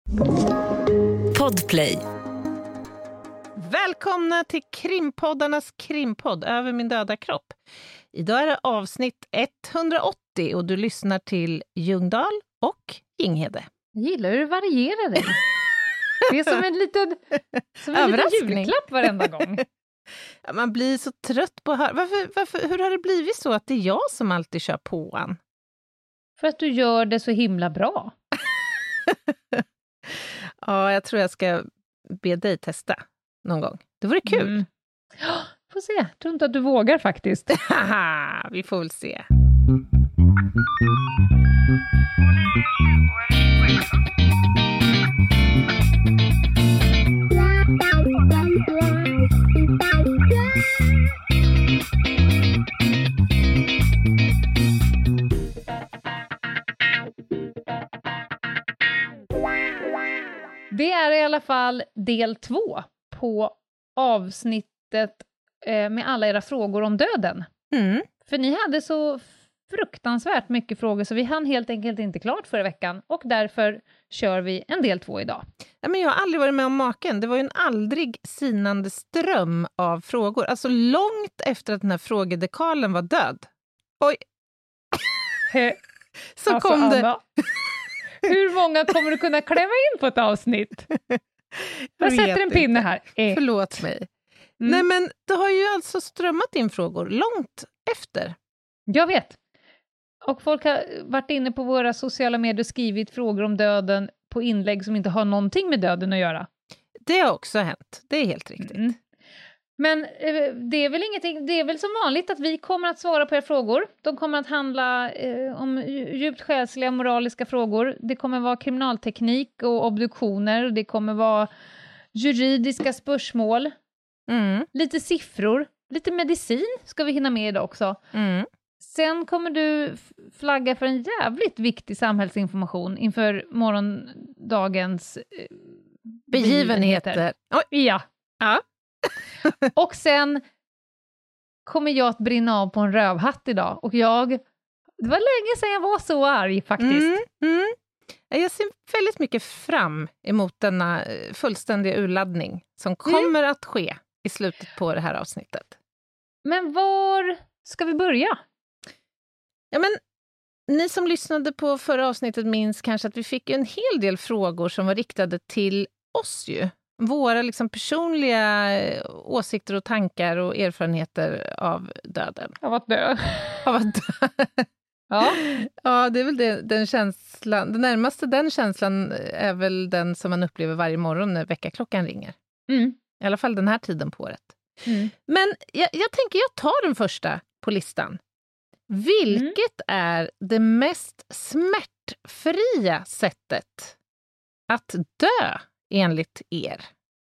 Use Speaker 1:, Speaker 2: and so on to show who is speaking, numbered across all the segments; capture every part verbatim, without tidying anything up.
Speaker 1: Podplay.
Speaker 2: Välkomna till krimpoddarnas krimpodd Över min döda kropp. Idag är det avsnitt etthundraåttio och du lyssnar till Ljungdahl och Ginghede.
Speaker 3: Jag gillar hur du varierar dig. Det är som en liten, som en liten julklapp varenda gång.
Speaker 2: Ja, man blir så trött på att höra. Varför, varför, hur har det blivit så att det är jag som alltid kör på an?
Speaker 3: För att du gör det så himla bra.
Speaker 2: Ja, jag tror jag ska be dig testa någon gång. Det vore kul.
Speaker 3: Mm. Får se, jag tror inte att du vågar faktiskt.
Speaker 2: Haha, vi får väl se.
Speaker 3: Det är i alla fall del två på avsnittet eh, med alla era frågor om döden.
Speaker 2: Mm.
Speaker 3: För ni hade så fruktansvärt mycket frågor så vi hann helt enkelt inte klart förra veckan och därför kör vi en del två idag.
Speaker 2: Ja, men jag har aldrig varit med om maken. Det var ju en aldrig sinande ström av frågor. Alltså långt efter att den här frågedekalen var död. Oj! Så
Speaker 3: alltså,
Speaker 2: kom det...
Speaker 3: Anna, hur många kommer du kunna klämma in på ett avsnitt? Jag sätter en pinne här. Eh.
Speaker 2: Förlåt mig. Mm. Nej, men det har ju alltså strömmat in frågor långt efter.
Speaker 3: Jag vet. Och folk har varit inne på våra sociala medier och skrivit frågor om döden på inlägg som inte har någonting med döden att göra.
Speaker 2: Det har också hänt. Det är helt riktigt.
Speaker 3: Mm. Men eh, det är väl ingenting, det är väl som vanligt att vi kommer att svara på era frågor. De kommer att handla eh, om djupt själsliga moraliska frågor. Det kommer vara kriminalteknik och obduktioner. Det kommer vara juridiska spörsmål.
Speaker 2: Mm.
Speaker 3: Lite siffror. Lite medicin ska vi hinna med idag också.
Speaker 2: Mm.
Speaker 3: Sen kommer du flagga för en jävligt viktig samhällsinformation inför morgondagens eh,
Speaker 2: begivenheter.
Speaker 3: begivenheter.
Speaker 2: Oj.
Speaker 3: Ja.
Speaker 2: Ja.
Speaker 3: Och sen kommer jag att brinna av på en rövhatt idag. Och jag, det var länge sedan jag var så arg faktiskt.
Speaker 2: Mm, mm. Jag ser väldigt mycket fram emot denna fullständiga urladdning som kommer mm. att ske i slutet på det här avsnittet.
Speaker 3: Men var ska vi börja?
Speaker 2: Ja, men ni som lyssnade på förra avsnittet minns kanske att vi fick en hel del frågor som var riktade till oss ju. Våra liksom personliga åsikter och tankar och erfarenheter av döden.
Speaker 3: Av att dö.
Speaker 2: Av att dö. Ja. Ja, det är väl det, den känslan. Det närmaste den känslan är väl den som man upplever varje morgon när väckarklockan ringer.
Speaker 3: Mm.
Speaker 2: I alla fall den här tiden på året.
Speaker 3: Mm.
Speaker 2: Men jag, jag tänker jag tar den första på listan. Vilket mm. är det mest smärtfria sättet att dö enligt er?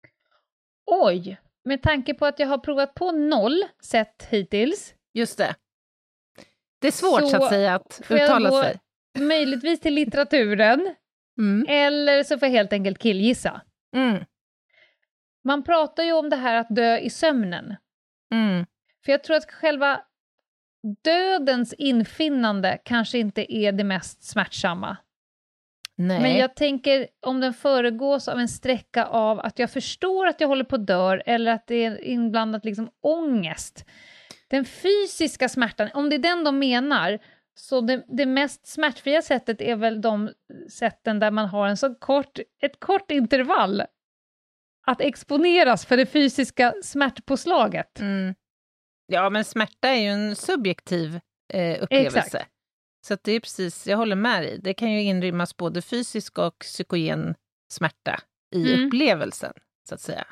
Speaker 3: Oj, med tanke på att jag har provat på noll sätt hittills.
Speaker 2: Just det. Det är svårt så, så att säga att uttala sig.
Speaker 3: Möjligtvis till litteraturen. Mm. Eller så får jag helt enkelt killgissa.
Speaker 2: Mm.
Speaker 3: Man pratar ju om det här att dö i sömnen.
Speaker 2: Mm.
Speaker 3: För jag tror att själva dödens infinnande kanske inte är det mest smärtsamma.
Speaker 2: Nej.
Speaker 3: Men jag tänker om den föregås av en sträcka av att jag förstår att jag håller på att dö eller att det är inblandat liksom ångest. Den fysiska smärtan, om det är den de menar, så det, det mest smärtfria sättet är väl de sätten där man har en så kort, ett kort intervall att exponeras för det fysiska smärtpåslaget.
Speaker 2: Mm. Ja, men smärta är ju en subjektiv eh, upplevelse.
Speaker 3: Exakt.
Speaker 2: Så att det är precis, jag håller med dig. Det kan ju inrymmas både fysisk och psykogen smärta i mm. upplevelsen, så att säga.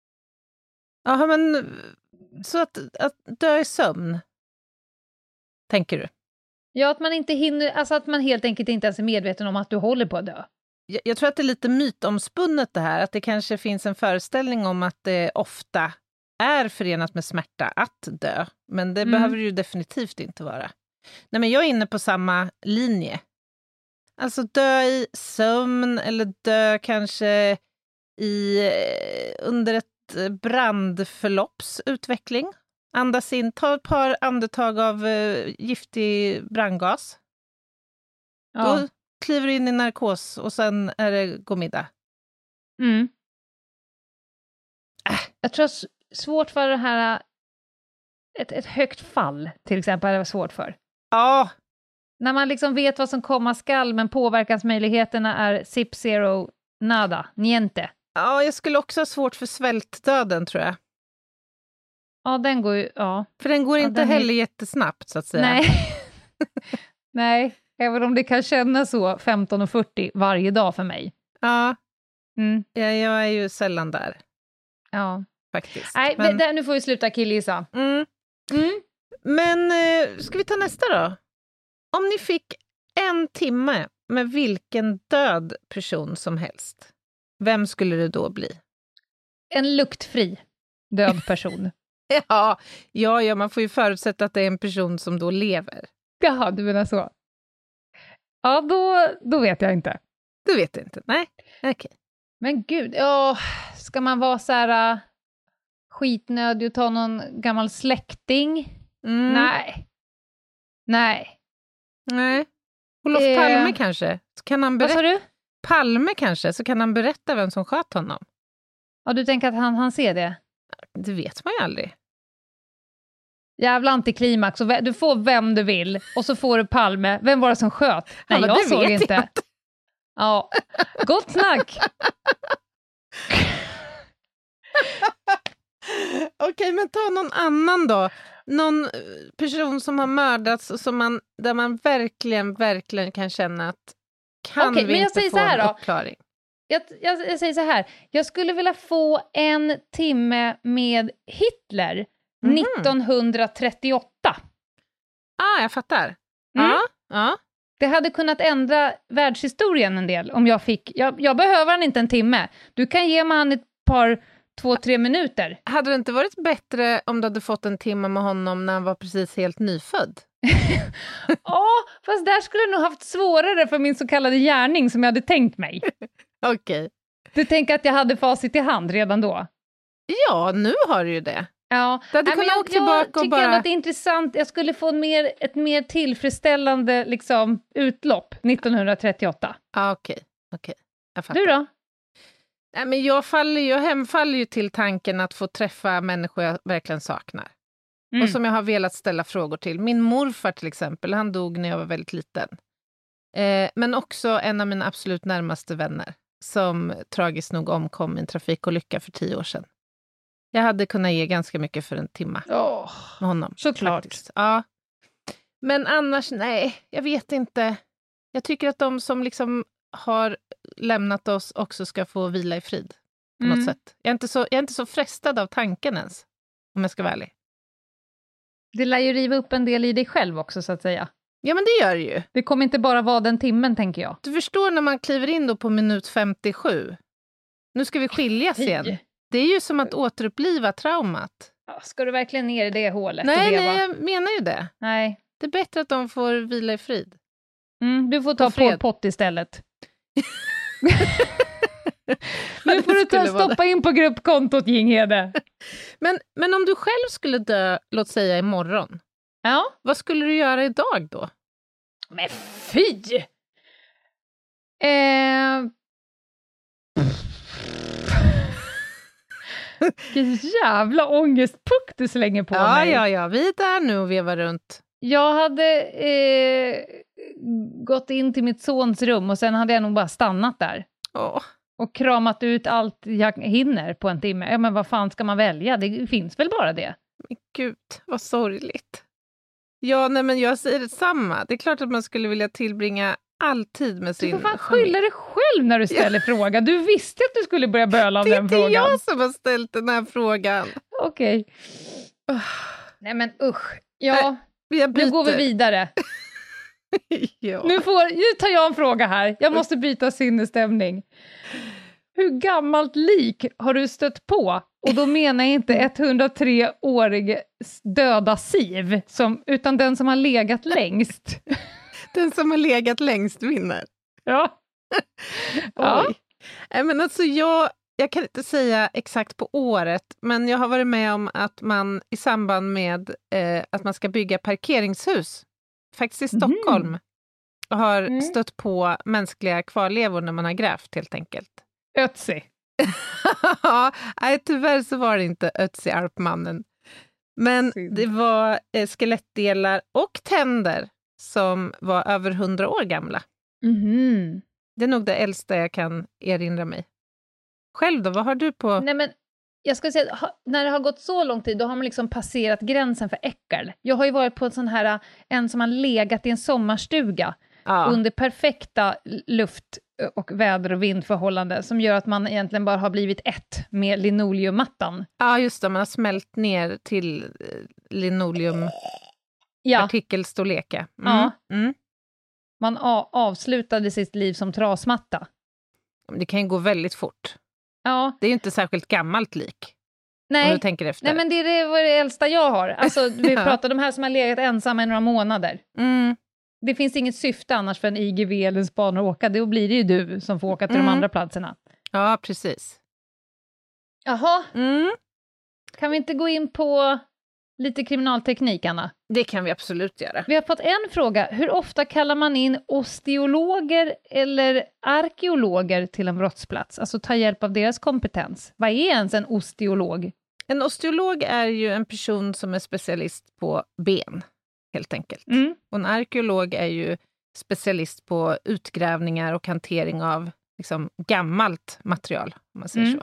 Speaker 2: Ja, men så att, att dö i sömn, tänker du?
Speaker 3: Ja, att man inte hinner, alltså att man helt enkelt inte ens är medveten om att du håller på att dö.
Speaker 2: Jag, jag tror att det är lite mytomspunnet det här, att det kanske finns en föreställning om att det ofta är förenat med smärta att dö. Men det mm. behöver det ju definitivt inte vara. Nej, men jag är inne på samma linje. Alltså dö i sömn eller dö kanske i, under ett brandförlopps utveckling. Andas in, ta ett par andetag av uh, giftig brandgas. Ja. Då kliver du in i narkos och sen är det god middag.
Speaker 3: Mm. Äh. Jag tror att svårt för det här, ett, ett högt fall till exempel, är det svårt för.
Speaker 2: Ja.
Speaker 3: När man liksom vet vad som komma skall, men påverkansmöjligheterna är zip zero, nada, niente.
Speaker 2: Ja, jag skulle också ha svårt för svältdöden, tror jag.
Speaker 3: Ja, den går ju, ja.
Speaker 2: För den går
Speaker 3: ja,
Speaker 2: inte
Speaker 3: den
Speaker 2: heller
Speaker 3: är...
Speaker 2: jättesnabbt, så att säga.
Speaker 3: Nej. Nej, även om det kan kännas så femton och fyrtio varje dag för mig.
Speaker 2: Ja,
Speaker 3: mm.
Speaker 2: ja jag är ju sällan där.
Speaker 3: Ja.
Speaker 2: Faktiskt.
Speaker 3: Nej,
Speaker 2: men...
Speaker 3: det, nu får vi sluta killgissa.
Speaker 2: Mm.
Speaker 3: Mm.
Speaker 2: Men eh, ska vi ta nästa då? Om ni fick en timme med vilken död person som helst, vem skulle det då bli?
Speaker 3: En luktfri död person.
Speaker 2: ja, ja, ja, man får ju förutsätta att det är en person som då lever.
Speaker 3: Jaha, du menar så. Ja, då, då vet jag inte.
Speaker 2: Du vet inte, nej. Okej. Okay.
Speaker 3: Men gud, åh, ska man vara så här uh, skitnödig och ta någon gammal släkting?
Speaker 2: Mm.
Speaker 3: Nej. Nej.
Speaker 2: Nej. Olof
Speaker 3: eh...
Speaker 2: Palme kanske? Så kan han berätta...
Speaker 3: Vad sa du?
Speaker 2: Palme kanske, så kan han berätta vem som sköt honom.
Speaker 3: Ja, du tänker att han, han ser det?
Speaker 2: Det vet man ju aldrig.
Speaker 3: Jävla antiklimax. Och du får vem du vill. Och så får du Palme. Vem var det som sköt? Nej, ja, jag såg vet inte. Jag inte. Ja, gott snack.
Speaker 2: Okej, men ta någon annan då. Någon person som har mördats och som man, där man verkligen, verkligen kan känna att kan
Speaker 3: Okej,
Speaker 2: vi
Speaker 3: men jag
Speaker 2: inte
Speaker 3: säger
Speaker 2: få
Speaker 3: så här
Speaker 2: en
Speaker 3: då.
Speaker 2: uppklaring?
Speaker 3: Jag, jag, jag säger så här. Jag skulle vilja få en timme med Hitler mm. nittonhundratrettioåtta.
Speaker 2: Ah, jag fattar.
Speaker 3: Mm.
Speaker 2: Ja, ja.
Speaker 3: Det hade kunnat ändra världshistorien en del om jag fick... Jag, jag behöver han inte en timme. Du kan ge mig han ett par, två, tre minuter.
Speaker 2: Hade det inte varit bättre om du hade fått en timme med honom när han var precis helt nyfödd?
Speaker 3: Ja, fast där skulle jag nog haft svårare för min så kallade gärning som jag hade tänkt mig.
Speaker 2: Okej. Okay.
Speaker 3: Du tänker att jag hade facit i hand redan då?
Speaker 2: Ja, nu har du ju det.
Speaker 3: Ja,
Speaker 2: du hade
Speaker 3: Nej,
Speaker 2: kunnat
Speaker 3: jag,
Speaker 2: åka tillbaka
Speaker 3: jag
Speaker 2: och
Speaker 3: tycker
Speaker 2: bara...
Speaker 3: ändå att det är intressant. Jag skulle få en mer, ett mer tillfredsställande liksom, utlopp nittonhundratrettioåtta.
Speaker 2: Ja, okej. Okay. Okay. Jag fattar.
Speaker 3: Du då?
Speaker 2: Nej, men jag, faller, jag hemfaller ju till tanken att få träffa människor jag verkligen saknar. Mm. Och som jag har velat ställa frågor till. Min morfar till exempel, han dog när jag var väldigt liten. Eh, men också en av mina absolut närmaste vänner som tragiskt nog omkom i en trafikolycka för tio år sedan. Jag hade kunnat ge ganska mycket för en timme
Speaker 3: oh,
Speaker 2: med honom.
Speaker 3: Såklart.
Speaker 2: Faktiskt. Ja. Men annars, nej, jag vet inte. Jag tycker att de som liksom har lämnat oss också ska få vila i frid. På mm. något sätt. Jag är, inte så, jag är inte så frestad av tanken ens, om jag ska vara ärlig.
Speaker 3: Det lär ju riva upp en del i dig själv också, så att säga.
Speaker 2: Ja, men det gör det ju.
Speaker 3: Det kommer inte bara vara den timmen, tänker jag.
Speaker 2: Du förstår när man kliver in då på minut femtiosju. Nu ska vi skiljas
Speaker 3: Fy.
Speaker 2: igen. Det är ju som att återuppliva traumat.
Speaker 3: Ja, ska du verkligen ner i det hålet?
Speaker 2: Nej, nej, jag menar ju det.
Speaker 3: Nej.
Speaker 2: Det är bättre att de får vila i frid.
Speaker 3: Mm, du får ta Pol Pot istället. Nu får du ta, stoppa in på gruppkontot, Ginghede.
Speaker 2: men, men om du själv skulle dö, låt säga imorgon.
Speaker 3: Ja.
Speaker 2: Vad skulle du göra idag då?
Speaker 3: Men fy! Eh... Vilken jävla ångestpuck du slänger på
Speaker 2: ja,
Speaker 3: mig.
Speaker 2: Ja, ja, vi är där nu och vevar runt.
Speaker 3: Jag hade eh, gått in till mitt sons rum och sen hade jag nog bara stannat där.
Speaker 2: Oh.
Speaker 3: Och kramat ut allt jag hinner på en timme. Ja, men vad fan ska man välja? Det finns väl bara det.
Speaker 2: Men gud, vad sorgligt. Ja, nej, men jag säger detsamma. Det är klart att man skulle vilja tillbringa all tid med sin
Speaker 3: familj. Du får fan skylla dig själv när du ställer ja. frågan. Du visste att du skulle börja böla om den frågan.
Speaker 2: Det är inte jag som har ställt den här frågan.
Speaker 3: Okej. Okay. Uh. Nej, men usch. Ja,
Speaker 2: nej,
Speaker 3: nu går vi vidare.
Speaker 2: ja.
Speaker 3: nu, får, nu tar jag en fråga här. Jag måste byta sinnesstämning. Hur gammalt lik har du stött på? Och då menar jag inte etthundratreårig döda Siv, som, utan den som har legat längst.
Speaker 2: Den som har legat längst vinner.
Speaker 3: Ja.
Speaker 2: ja. Nej, men alltså jag, jag kan inte säga exakt på året, men jag har varit med om att man i samband med eh, att man ska bygga parkeringshus, faktiskt i Stockholm, mm. har mm. stött på mänskliga kvarlevor när man har grävt helt enkelt.
Speaker 3: Ötzi.
Speaker 2: Nej, tyvärr så var det inte Ötzi-Arp-mannen. Men
Speaker 3: Synd.
Speaker 2: det var eh, skelettdelar och tänder som var över hundra år gamla.
Speaker 3: Mhm.
Speaker 2: Det är nog det äldsta jag kan erinra mig. Själv då, vad har du på?
Speaker 3: Nej, men jag ska säga, ha, när det har gått så lång tid, då har man liksom passerat gränsen för äckel. Jag har ju varit på en sån här, en som har legat i en sommarstuga
Speaker 2: Ja.
Speaker 3: under perfekta luft- och väder- och vindförhållanden som gör att man egentligen bara har blivit ett med linoleummattan.
Speaker 2: Ja, just det. Man har smält ner till eh, linoleumpartikelstorlek.
Speaker 3: Ja.
Speaker 2: Mm.
Speaker 3: Ja.
Speaker 2: Mm.
Speaker 3: Man a- avslutade sitt liv som trasmatta.
Speaker 2: Det kan ju gå väldigt fort.
Speaker 3: Ja.
Speaker 2: Det är ju inte särskilt gammalt lik. Om
Speaker 3: Nej.
Speaker 2: du tänker efter.
Speaker 3: Nej, men det är det, var det äldsta jag har. Alltså, vi
Speaker 2: Ja.
Speaker 3: pratar om de här som har legat ensamma i några månader.
Speaker 2: Mm.
Speaker 3: Det finns inget syfte annars för en I G V eller en spanare att åka. Då blir det ju du som får åka till
Speaker 2: Mm.
Speaker 3: de andra platserna.
Speaker 2: Ja, precis.
Speaker 3: Jaha,
Speaker 2: Mm.
Speaker 3: kan vi inte gå in på lite kriminalteknik, Anna?
Speaker 2: Det kan vi absolut göra.
Speaker 3: Vi har fått en fråga. Hur ofta kallar man in osteologer eller arkeologer till en brottsplats? Alltså ta hjälp av deras kompetens. Vad är ens en osteolog?
Speaker 2: En osteolog är ju en person som är specialist på ben, helt enkelt.
Speaker 3: Mm.
Speaker 2: Och en arkeolog är ju specialist på utgrävningar och hantering av liksom, gammalt material, om man säger
Speaker 3: Mm.
Speaker 2: så.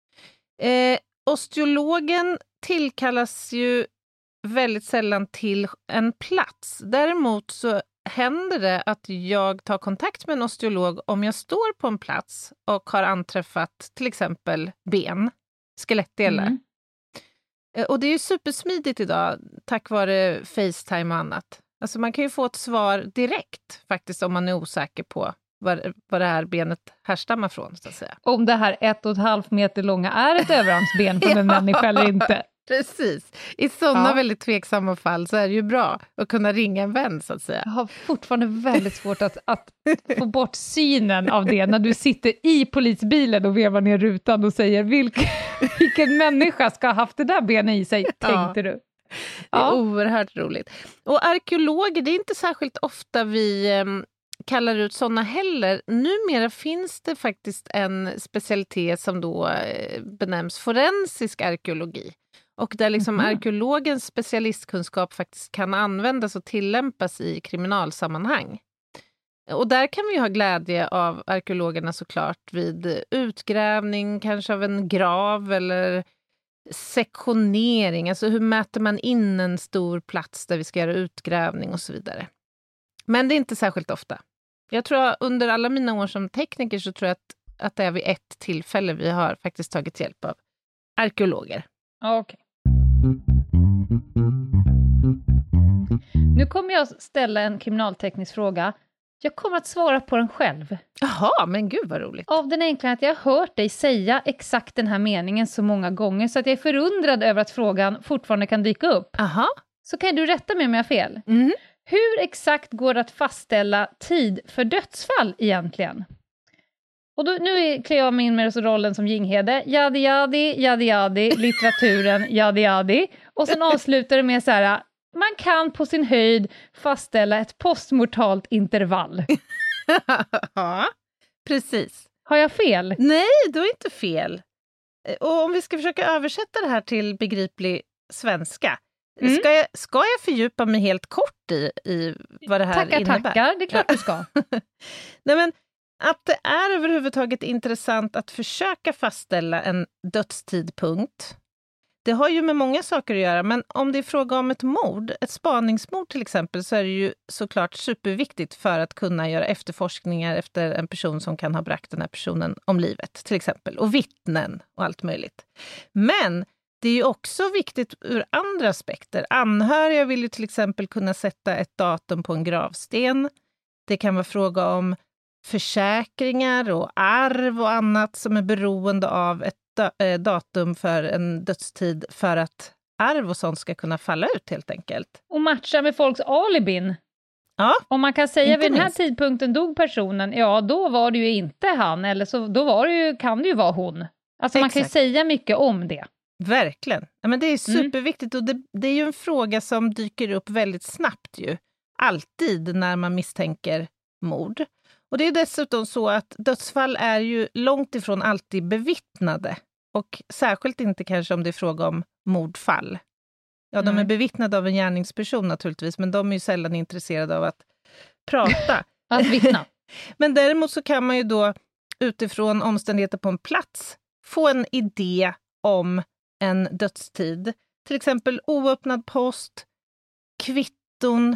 Speaker 2: Eh, osteologen tillkallas ju väldigt sällan till en plats. Däremot så händer det att jag tar kontakt med en osteolog om jag står på en plats och har anträffat till exempel ben, skelettdelar.
Speaker 3: Mm.
Speaker 2: Eh, Och det är ju supersmidigt idag tack vare FaceTime och annat. Alltså man kan ju få ett svar direkt faktiskt om man är osäker på var, var det här benet härstammar från, så att säga.
Speaker 3: Om det här ett och ett halvt meter långa är ett överarmsben från en
Speaker 2: Ja.
Speaker 3: människa eller inte.
Speaker 2: Precis. I sådana
Speaker 3: Ja.
Speaker 2: väldigt tveksamma fall så är det ju bra att kunna ringa en vän, så att säga.
Speaker 3: Jag har fortfarande väldigt svårt att, att få bort synen av det när du sitter i polisbilen och vevar ner rutan och säger vilken, vilken människa ska ha haft det där benet i sig,
Speaker 2: Ja.
Speaker 3: tänkte du.
Speaker 2: Det är
Speaker 3: Ja.
Speaker 2: oerhört roligt. Och arkeologer, det är inte särskilt ofta vi eh, kallar ut sådana heller. Numera finns det faktiskt en specialitet som då eh, benämns forensisk arkeologi. Och där liksom
Speaker 3: Mhm.
Speaker 2: arkeologens specialistkunskap faktiskt kan användas och tillämpas i kriminalsammanhang. Och där kan vi ha glädje av arkeologerna såklart vid utgrävning, kanske av en grav eller sektionering. Alltså hur mäter man in en stor plats där vi ska göra utgrävning och så vidare. Men det är inte särskilt ofta. Jag tror att under alla mina år som tekniker så tror jag att, att det är vid ett tillfälle vi har faktiskt tagit hjälp av arkeologer.
Speaker 3: Okej. Nu kommer jag ställa en kriminalteknisk fråga. Jag kommer att svara på den själv.
Speaker 2: Jaha, men gud vad roligt.
Speaker 3: Av den enkla att jag har hört dig säga exakt den här meningen så många gånger så att jag är förundrad över att frågan fortfarande kan dyka upp.
Speaker 2: Aha.
Speaker 3: Så kan du rätta mig om jag har fel.
Speaker 2: Mm.
Speaker 3: Hur exakt går det att fastställa tid för dödsfall egentligen? Och då, nu klär jag mig in med rollen som Jinghede. Jadi jadi, jadi jadi, litteraturen, jadi jadi. Och sen avslutar det med så här, man kan på sin höjd fastställa ett postmortalt intervall.
Speaker 2: Ja, precis.
Speaker 3: Har jag fel?
Speaker 2: Nej, du har inte fel. Och om vi ska försöka översätta det här till begriplig svenska.
Speaker 3: Mm.
Speaker 2: Ska, jag, ska jag fördjupa mig helt kort i, i vad det här
Speaker 3: Tackar,
Speaker 2: innebär?
Speaker 3: tackar. Det är klart du ska.
Speaker 2: Nej, men att det är överhuvudtaget intressant att försöka fastställa en dödstidpunkt. Det har ju med många saker att göra, men om det är fråga om ett mord, ett spaningsmord till exempel, så är det ju såklart superviktigt för att kunna göra efterforskningar efter en person som kan ha bragt den här personen om livet, till exempel. Och vittnen och allt möjligt. Men det är ju också viktigt ur andra aspekter. Anhöriga vill ju till exempel kunna sätta ett datum på en gravsten. Det kan vara fråga om försäkringar och arv och annat som är beroende av ett datum för en dödstid för att arv och sånt ska kunna falla ut helt enkelt.
Speaker 3: Och matcha med folks alibin.
Speaker 2: Ja.
Speaker 3: Om man kan säga
Speaker 2: Inte
Speaker 3: vid den här
Speaker 2: minst.
Speaker 3: tidpunkten dog personen, ja då var det ju inte han, eller så då var det ju, kan det ju vara hon. Alltså man kan ju
Speaker 2: Exakt.
Speaker 3: säga mycket om det.
Speaker 2: Verkligen. Ja, men det är superviktigt och det, det är ju en fråga som dyker upp väldigt snabbt ju. Alltid när man misstänker mord. Och det är dessutom så att dödsfall är ju långt ifrån alltid bevittnade. Och särskilt inte kanske om det är fråga om mordfall. Ja, de är
Speaker 3: Mm.
Speaker 2: bevittnade av en gärningsperson naturligtvis, men de är ju sällan intresserade av att prata.
Speaker 3: Att vittna.
Speaker 2: Men däremot så kan man ju då utifrån omständigheter på en plats få en idé om en dödstid. Till exempel oöppnad post, kvitton,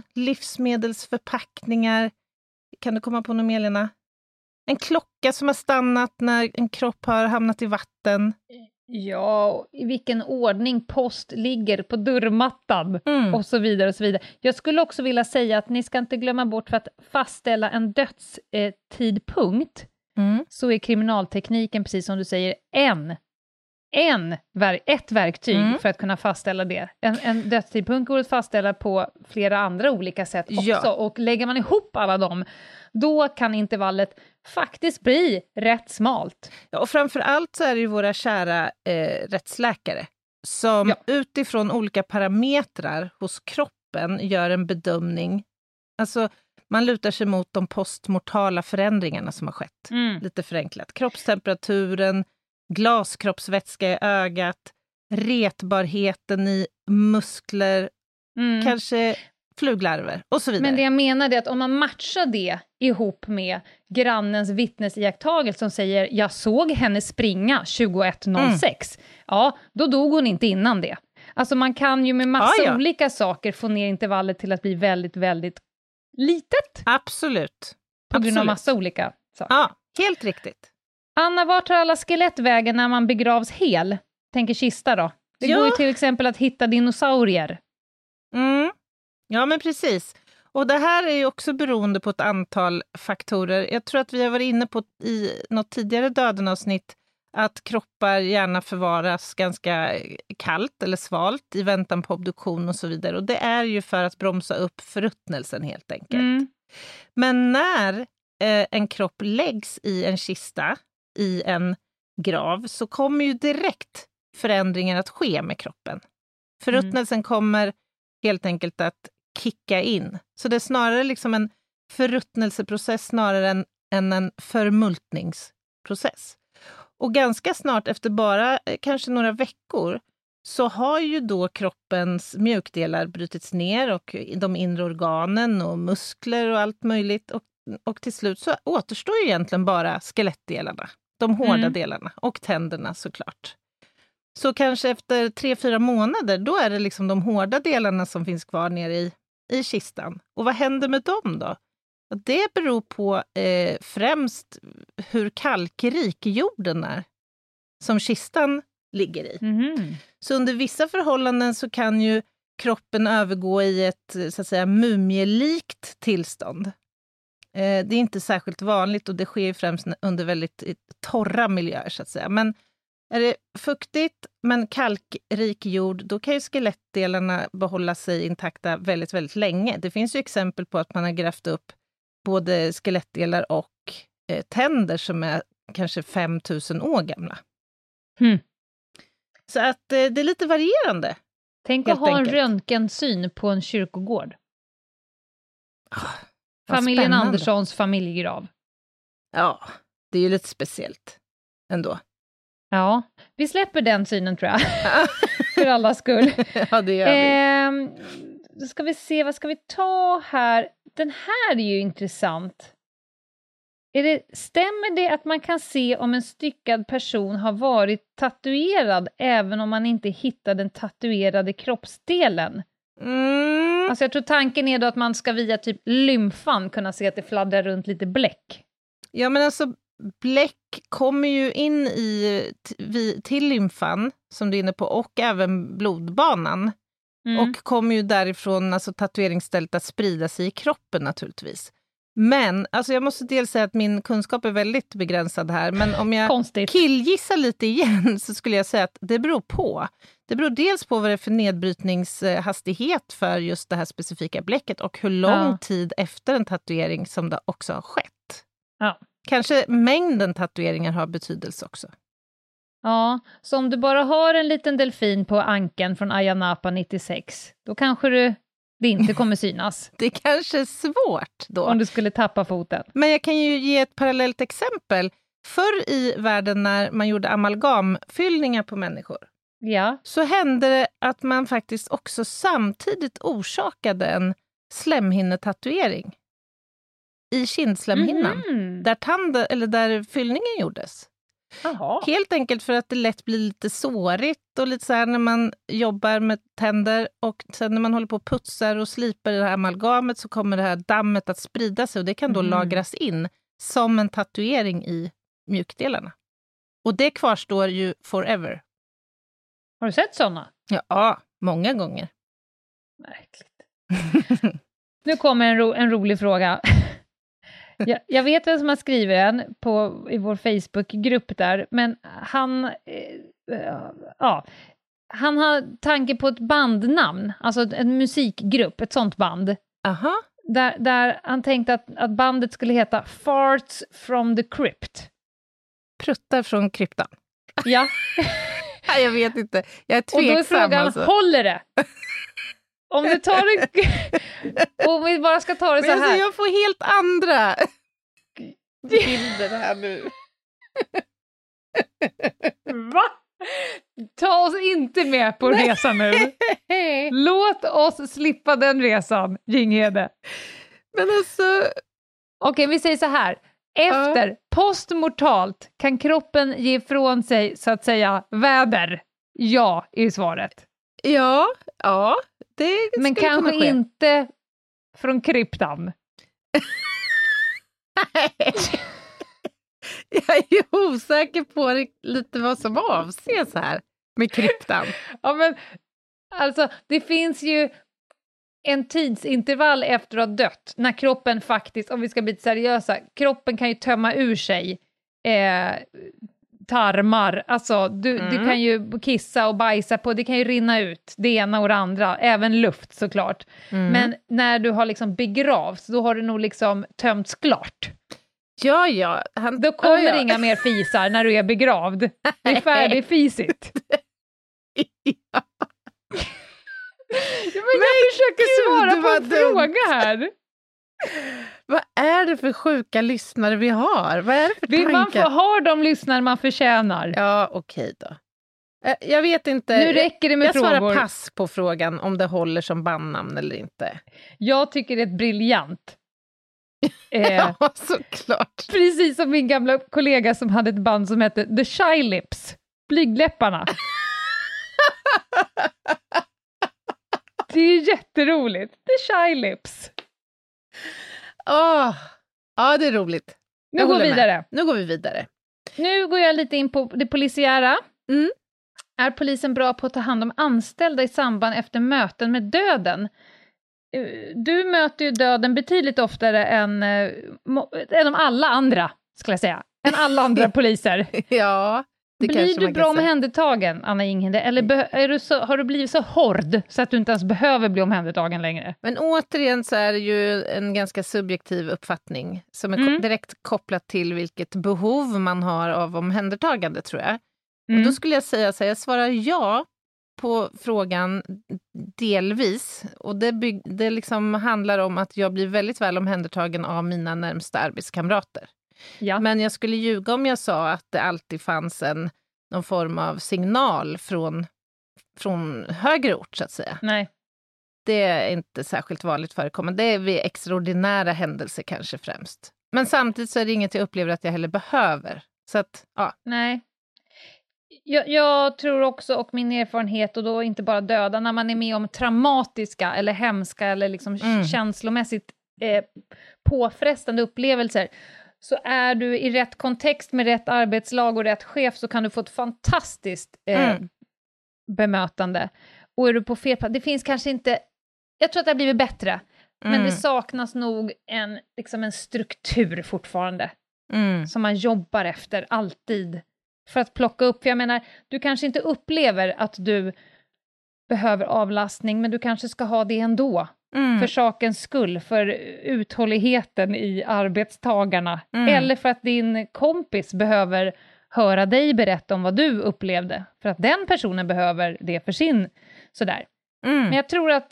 Speaker 2: livsmedelsförpackningar. Kan du komma på något mer, Lena? En klocka som har stannat när en kropp har hamnat i vatten.
Speaker 3: Ja, och i vilken ordning post ligger på dörrmattan
Speaker 2: Mm.
Speaker 3: och så vidare och så vidare. Jag skulle också vilja säga att ni ska inte glömma bort för att fastställa en dödstidpunkt
Speaker 2: Mm.
Speaker 3: så är kriminaltekniken, precis som du säger, en, en ver- ett verktyg
Speaker 2: Mm.
Speaker 3: för att kunna fastställa det. En, en dödstidpunkt går att fastställa på flera andra olika sätt också,
Speaker 2: Ja.
Speaker 3: och lägger man ihop alla dem, då kan intervallet faktiskt bli rätt smalt.
Speaker 2: Ja, och framför allt så är det ju våra kära eh, rättsläkare som
Speaker 3: Ja.
Speaker 2: utifrån olika parametrar hos kroppen gör en bedömning. Alltså, man lutar sig mot de postmortala förändringarna som har skett.
Speaker 3: Mm.
Speaker 2: Lite förenklat. Kroppstemperaturen, glaskroppsvätska i ögat, retbarheten i muskler,
Speaker 3: Mm.
Speaker 2: kanske fluglarver och så vidare.
Speaker 3: Men det jag menar är att om man matchar det ihop med grannens vittnesiaktagelse som säger jag såg henne springa tjugoett noll sex,
Speaker 2: Mm.
Speaker 3: ja, då dog hon inte innan det. Alltså man kan ju med massa
Speaker 2: Ja, ja.
Speaker 3: olika saker få ner intervallet till att bli väldigt, väldigt litet
Speaker 2: Absolut.
Speaker 3: på grund av
Speaker 2: Absolut.
Speaker 3: massa olika saker.
Speaker 2: Ja, helt riktigt.
Speaker 3: Anna, vart tar alla skelett vägen när man begravs hel? Tänker kista då. Det
Speaker 2: Ja.
Speaker 3: går ju till exempel att hitta dinosaurier.
Speaker 2: Mm. Ja, men precis. Och det här är ju också beroende på ett antal faktorer. Jag tror att vi har varit inne på i något tidigare dödenavsnitt att kroppar gärna förvaras ganska kallt eller svalt i väntan på obduktion och så vidare. Och det är ju för att bromsa upp förruttnelsen helt enkelt.
Speaker 3: Mm.
Speaker 2: Men när eh, en kropp läggs i en kista, i en grav, så kommer ju direkt förändringar att ske med kroppen. Förruttnelsen kommer helt enkelt att kicka in. Så det är snarare liksom en förruttnelseprocess snarare än, än en förmultningsprocess. Och ganska snart efter bara eh, kanske några veckor så har ju då kroppens mjukdelar brutits ner och de inre organen och muskler och allt möjligt. Och, och till slut så återstår ju egentligen bara skelettdelarna, de hårda
Speaker 3: Mm.
Speaker 2: delarna och tänderna såklart. Så kanske efter tre, fyra månader, då är det liksom de hårda delarna som finns kvar nere i, i kistan. Och vad händer med dem då? Och det beror på eh, främst hur kalkrik jorden är som kistan ligger i.
Speaker 3: Mhm.
Speaker 2: Så under vissa förhållanden så kan ju kroppen övergå i ett så att säga mumielikt tillstånd. Eh, det är inte särskilt vanligt och det sker främst under väldigt torra miljöer så att säga. Men är det fuktigt men kalkrik jord, då kan ju skelettdelarna behålla sig intakta väldigt, väldigt länge. Det finns ju exempel på att man har grävt upp både skelettdelar och eh, tänder som är kanske fem tusen år gamla.
Speaker 3: Hmm.
Speaker 2: Så att eh, det är lite varierande.
Speaker 3: Tänk att
Speaker 2: Helt
Speaker 3: ha
Speaker 2: enkelt.
Speaker 3: en röntgensyn på en kyrkogård.
Speaker 2: Ah, vad
Speaker 3: Familjen
Speaker 2: spännande.
Speaker 3: Anderssons familjegrav.
Speaker 2: Ja, det är ju lite speciellt ändå.
Speaker 3: Ja, vi släpper den synen tror jag. För allas skull.
Speaker 2: Ja, det gör vi.
Speaker 3: Ehm, då ska vi se, vad ska vi ta här? Den här är ju intressant. Är det, stämmer det att man kan se om en styckad person har varit tatuerad även om man inte hittar den tatuerade kroppsdelen?
Speaker 2: Mm.
Speaker 3: Alltså jag tror tanken är då att man ska via typ lymfan kunna se att det fladdrar runt lite bläck.
Speaker 2: Ja, men alltså bläck kommer ju in i, t- vi- till lymfan som du är inne på och även blodbanan.
Speaker 3: Mm.
Speaker 2: Och kommer ju därifrån, alltså tatueringsstället, att sprida sig i kroppen naturligtvis. Men, alltså jag måste dels säga att min kunskap är väldigt begränsad här, men om jag
Speaker 3: Konstigt.
Speaker 2: killgissar lite igen så skulle jag säga att det beror på. Det beror dels på vad det är för nedbrytningshastighet för just det här specifika bläcket och hur lång
Speaker 3: Ja.
Speaker 2: tid efter en tatuering som det också har skett.
Speaker 3: Ja.
Speaker 2: Kanske mängden tatueringar har betydelse också.
Speaker 3: Ja, så om du bara har en liten delfin på anken från Ayia Napa nittiosex, då kanske du det inte kommer synas.
Speaker 2: Det kanske är svårt då.
Speaker 3: Om du skulle tappa foten.
Speaker 2: Men jag kan ju ge ett parallellt exempel. Förr i världen när man gjorde amalgamfyllningar på människor,
Speaker 3: Ja.
Speaker 2: så hände det att man faktiskt också samtidigt orsakade en slemhinnetatuering i kindslemhinnan,
Speaker 3: Mhm.
Speaker 2: där, tand, eller där fyllningen gjordes.
Speaker 3: Jaha.
Speaker 2: Helt enkelt för att det lätt blir lite sårigt och lite så här när man jobbar med tänder, och sen när man håller på och putsar och slipar det här amalgamet så kommer det här dammet att sprida sig, och det kan då
Speaker 3: Mm.
Speaker 2: lagras in som en tatuering i mjukdelarna. Och det kvarstår ju forever.
Speaker 3: Har du sett sådana?
Speaker 2: Ja, många gånger.
Speaker 3: Märkligt. Nu kommer en, ro, en rolig fråga. jag, jag vet vem som har skrivit den på, i vår Facebookgrupp där, men han, eh, ja, han har tanke på ett bandnamn, alltså en musikgrupp, ett sånt band.
Speaker 2: Aha.
Speaker 3: Där, där han tänkte att, att bandet skulle heta Farts from the Crypt.
Speaker 2: Pruttar från kryptan.
Speaker 3: Ja.
Speaker 2: Nej, jag vet inte. Jag är
Speaker 3: Och då är
Speaker 2: tveksam.
Speaker 3: frågan,
Speaker 2: alltså.
Speaker 3: håller det? Om du tar det... Om vi bara ska ta det så
Speaker 2: Men alltså,
Speaker 3: här.
Speaker 2: jag får helt andra bilder här nu.
Speaker 3: Va? Ta oss inte med på resan nu. Låt oss slippa den resan, Ginghede.
Speaker 2: Men alltså...
Speaker 3: Okej, vi säger så här. Efter,
Speaker 2: uh.
Speaker 3: postmortalt, kan kroppen ge ifrån sig, så att säga, väder? Ja, är svaret.
Speaker 2: Ja, ja. Det
Speaker 3: Men kanske
Speaker 2: kunna ske.
Speaker 3: inte från kryptan.
Speaker 2: Jag är ju osäker på det, lite vad som avses här med kryptan.
Speaker 3: Ja, men alltså, det finns ju en tidsintervall efter att ha dött, när kroppen faktiskt, om vi ska bli seriösa, kroppen kan ju tömma ur sig eh, tarmar, alltså du,
Speaker 2: Mm.
Speaker 3: du kan ju kissa och bajsa på, det kan ju rinna ut det ena och det andra, även luft såklart.
Speaker 2: Mm.
Speaker 3: Men när du har liksom begravts, då har du nog liksom tömts klart.
Speaker 2: Ja, ja. Han,
Speaker 3: Då kommer
Speaker 2: ja, ja.
Speaker 3: inga mer fisar när du är begravd. Det är färdigfisigt.
Speaker 2: Ja.
Speaker 3: Ja, men jag försöker
Speaker 2: Gud,
Speaker 3: svara
Speaker 2: det
Speaker 3: på
Speaker 2: var
Speaker 3: en
Speaker 2: dumt.
Speaker 3: fråga här.
Speaker 2: Vad är det för sjuka lyssnare vi har? Vad är det för
Speaker 3: Vill man
Speaker 2: tankar?
Speaker 3: få ha de lyssnare man förtjänar?
Speaker 2: Ja, okej då. Eh, Jag vet inte.
Speaker 3: Nu räcker det med
Speaker 2: jag
Speaker 3: frågor.
Speaker 2: svarar pass på frågan om det håller som bandnamn eller inte.
Speaker 3: Jag tycker det är ett briljant. Eh,
Speaker 2: Ja, såklart.
Speaker 3: precis som min gamla kollega som hade ett band som hette The Shy Lips. Blygdläpparna. Det är jätteroligt. The Shy Lips.
Speaker 2: Åh, ja, det är roligt.
Speaker 3: Nu
Speaker 2: Jag
Speaker 3: går vi
Speaker 2: håller med.
Speaker 3: vidare.
Speaker 2: Nu går vi vidare.
Speaker 3: Nu går jag lite in på det polisiära.
Speaker 2: Mm.
Speaker 3: Är polisen bra på att ta hand om anställda i samband efter möten med döden? Eh, Du möter ju döden betydligt oftare än, eh, må- än de alla andra, skulle jag säga. Än alla andra poliser.
Speaker 2: Ja, det
Speaker 3: Blir
Speaker 2: kanske
Speaker 3: du
Speaker 2: man
Speaker 3: bra
Speaker 2: kan säga.
Speaker 3: omhändertagen, Anna Inghede? Eller be- är du så, har du blivit så hård så att du inte ens behöver bli omhändertagen längre?
Speaker 2: Men återigen så är det ju en ganska subjektiv uppfattning som är ko-
Speaker 3: Mm.
Speaker 2: direkt kopplat till vilket behov man har av omhändertagande, tror jag.
Speaker 3: Mm.
Speaker 2: Och då skulle jag säga så här, jag svarar ja på frågan delvis. Och det, bygg, det liksom handlar om att jag blir väldigt väl omhändertagen av mina närmsta arbetskamrater.
Speaker 3: Ja.
Speaker 2: Men jag skulle ljuga om jag sa att det alltid fanns en, någon form av signal från, från högre ort, så att säga.
Speaker 3: Nej.
Speaker 2: Det är inte särskilt vanligt förekommande. Det är vid extraordinära händelser kanske främst. Men samtidigt så är det inget jag upplever att jag heller behöver. Så att, ja.
Speaker 3: Nej. Jag, jag tror också, och min erfarenhet, och då inte bara döda, när man är med om traumatiska eller hemska eller liksom
Speaker 2: Mm.
Speaker 3: känslomässigt eh, påfrestande upplevelser, så är du i rätt kontext med rätt arbetslag och rätt chef, så kan du få ett fantastiskt eh,
Speaker 2: Mm.
Speaker 3: bemötande. Och är du på fel plats, det finns kanske inte, jag tror att det har blivit bättre, men
Speaker 2: Mm.
Speaker 3: det saknas nog en, liksom en struktur fortfarande
Speaker 2: Mm.
Speaker 3: som man jobbar efter alltid för att plocka upp. För jag menar, du kanske inte upplever att du behöver avlastning, men du kanske ska ha det ändå.
Speaker 2: Mm.
Speaker 3: För sakens skull, för uthålligheten i arbetstagarna.
Speaker 2: Mm.
Speaker 3: Eller för att din kompis behöver höra dig berätta om vad du upplevde. För att den personen behöver det för sin, sådär.
Speaker 2: Mm.
Speaker 3: Men jag tror att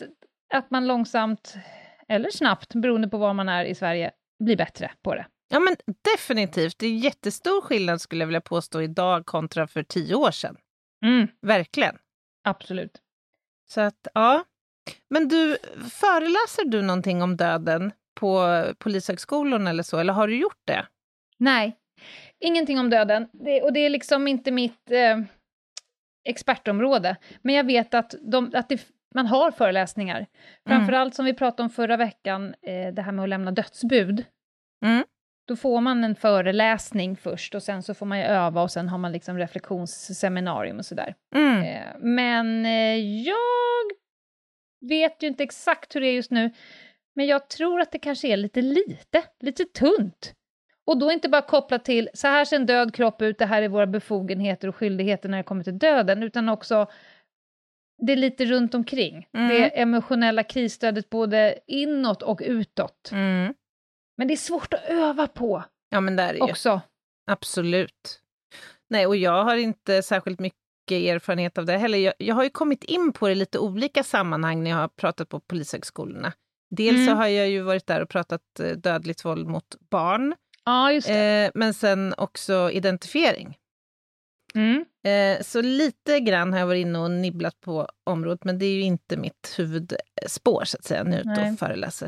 Speaker 3: att man långsamt, eller snabbt, beroende på var man är i Sverige, blir bättre på det.
Speaker 2: Ja, men definitivt. Det är jättestor skillnad skulle jag vilja påstå idag kontra för tio år sedan.
Speaker 3: Mm.
Speaker 2: Verkligen.
Speaker 3: Absolut.
Speaker 2: Så att, ja. Men du, föreläser du någonting om döden på polishögskolan eller så? Eller har du gjort det?
Speaker 3: Nej, ingenting om döden. Det, och det är liksom inte mitt eh, expertområde. Men jag vet att, de, att det, man har föreläsningar. Framförallt mm. som vi pratade om förra veckan, eh, det här med att lämna dödsbud.
Speaker 2: Mm.
Speaker 3: Då får man en föreläsning först och sen så får man ju öva och sen har man liksom reflektionsseminarium och sådär.
Speaker 2: Mm.
Speaker 3: Eh, men eh, jag vet ju inte exakt hur det är just nu. Men jag tror att det kanske är lite lite, lite tunt. Och då inte bara kopplat till, så här ser en död kropp ut, det här är våra befogenheter och skyldigheter när det kommer till döden, utan också det är lite runt omkring. Mm. Det emotionella krisstödet både inåt och utåt.
Speaker 2: Mm.
Speaker 3: Men det är svårt att öva på.
Speaker 2: Ja, men det är det
Speaker 3: också.
Speaker 2: Ju. Absolut. Nej, och jag har inte särskilt mycket erfarenhet av det heller. Jag, jag har ju kommit in på det i lite olika sammanhang när jag har pratat på polishögskolorna. Dels mm. så har jag ju varit där och pratat dödligt våld mot barn.
Speaker 3: Ja, just det.
Speaker 2: Eh, men sen också identifiering.
Speaker 3: Mm.
Speaker 2: Eh, så lite grann har jag varit inne och nibblat på området, men det är ju inte mitt huvudspår så att säga, nu då föreläser.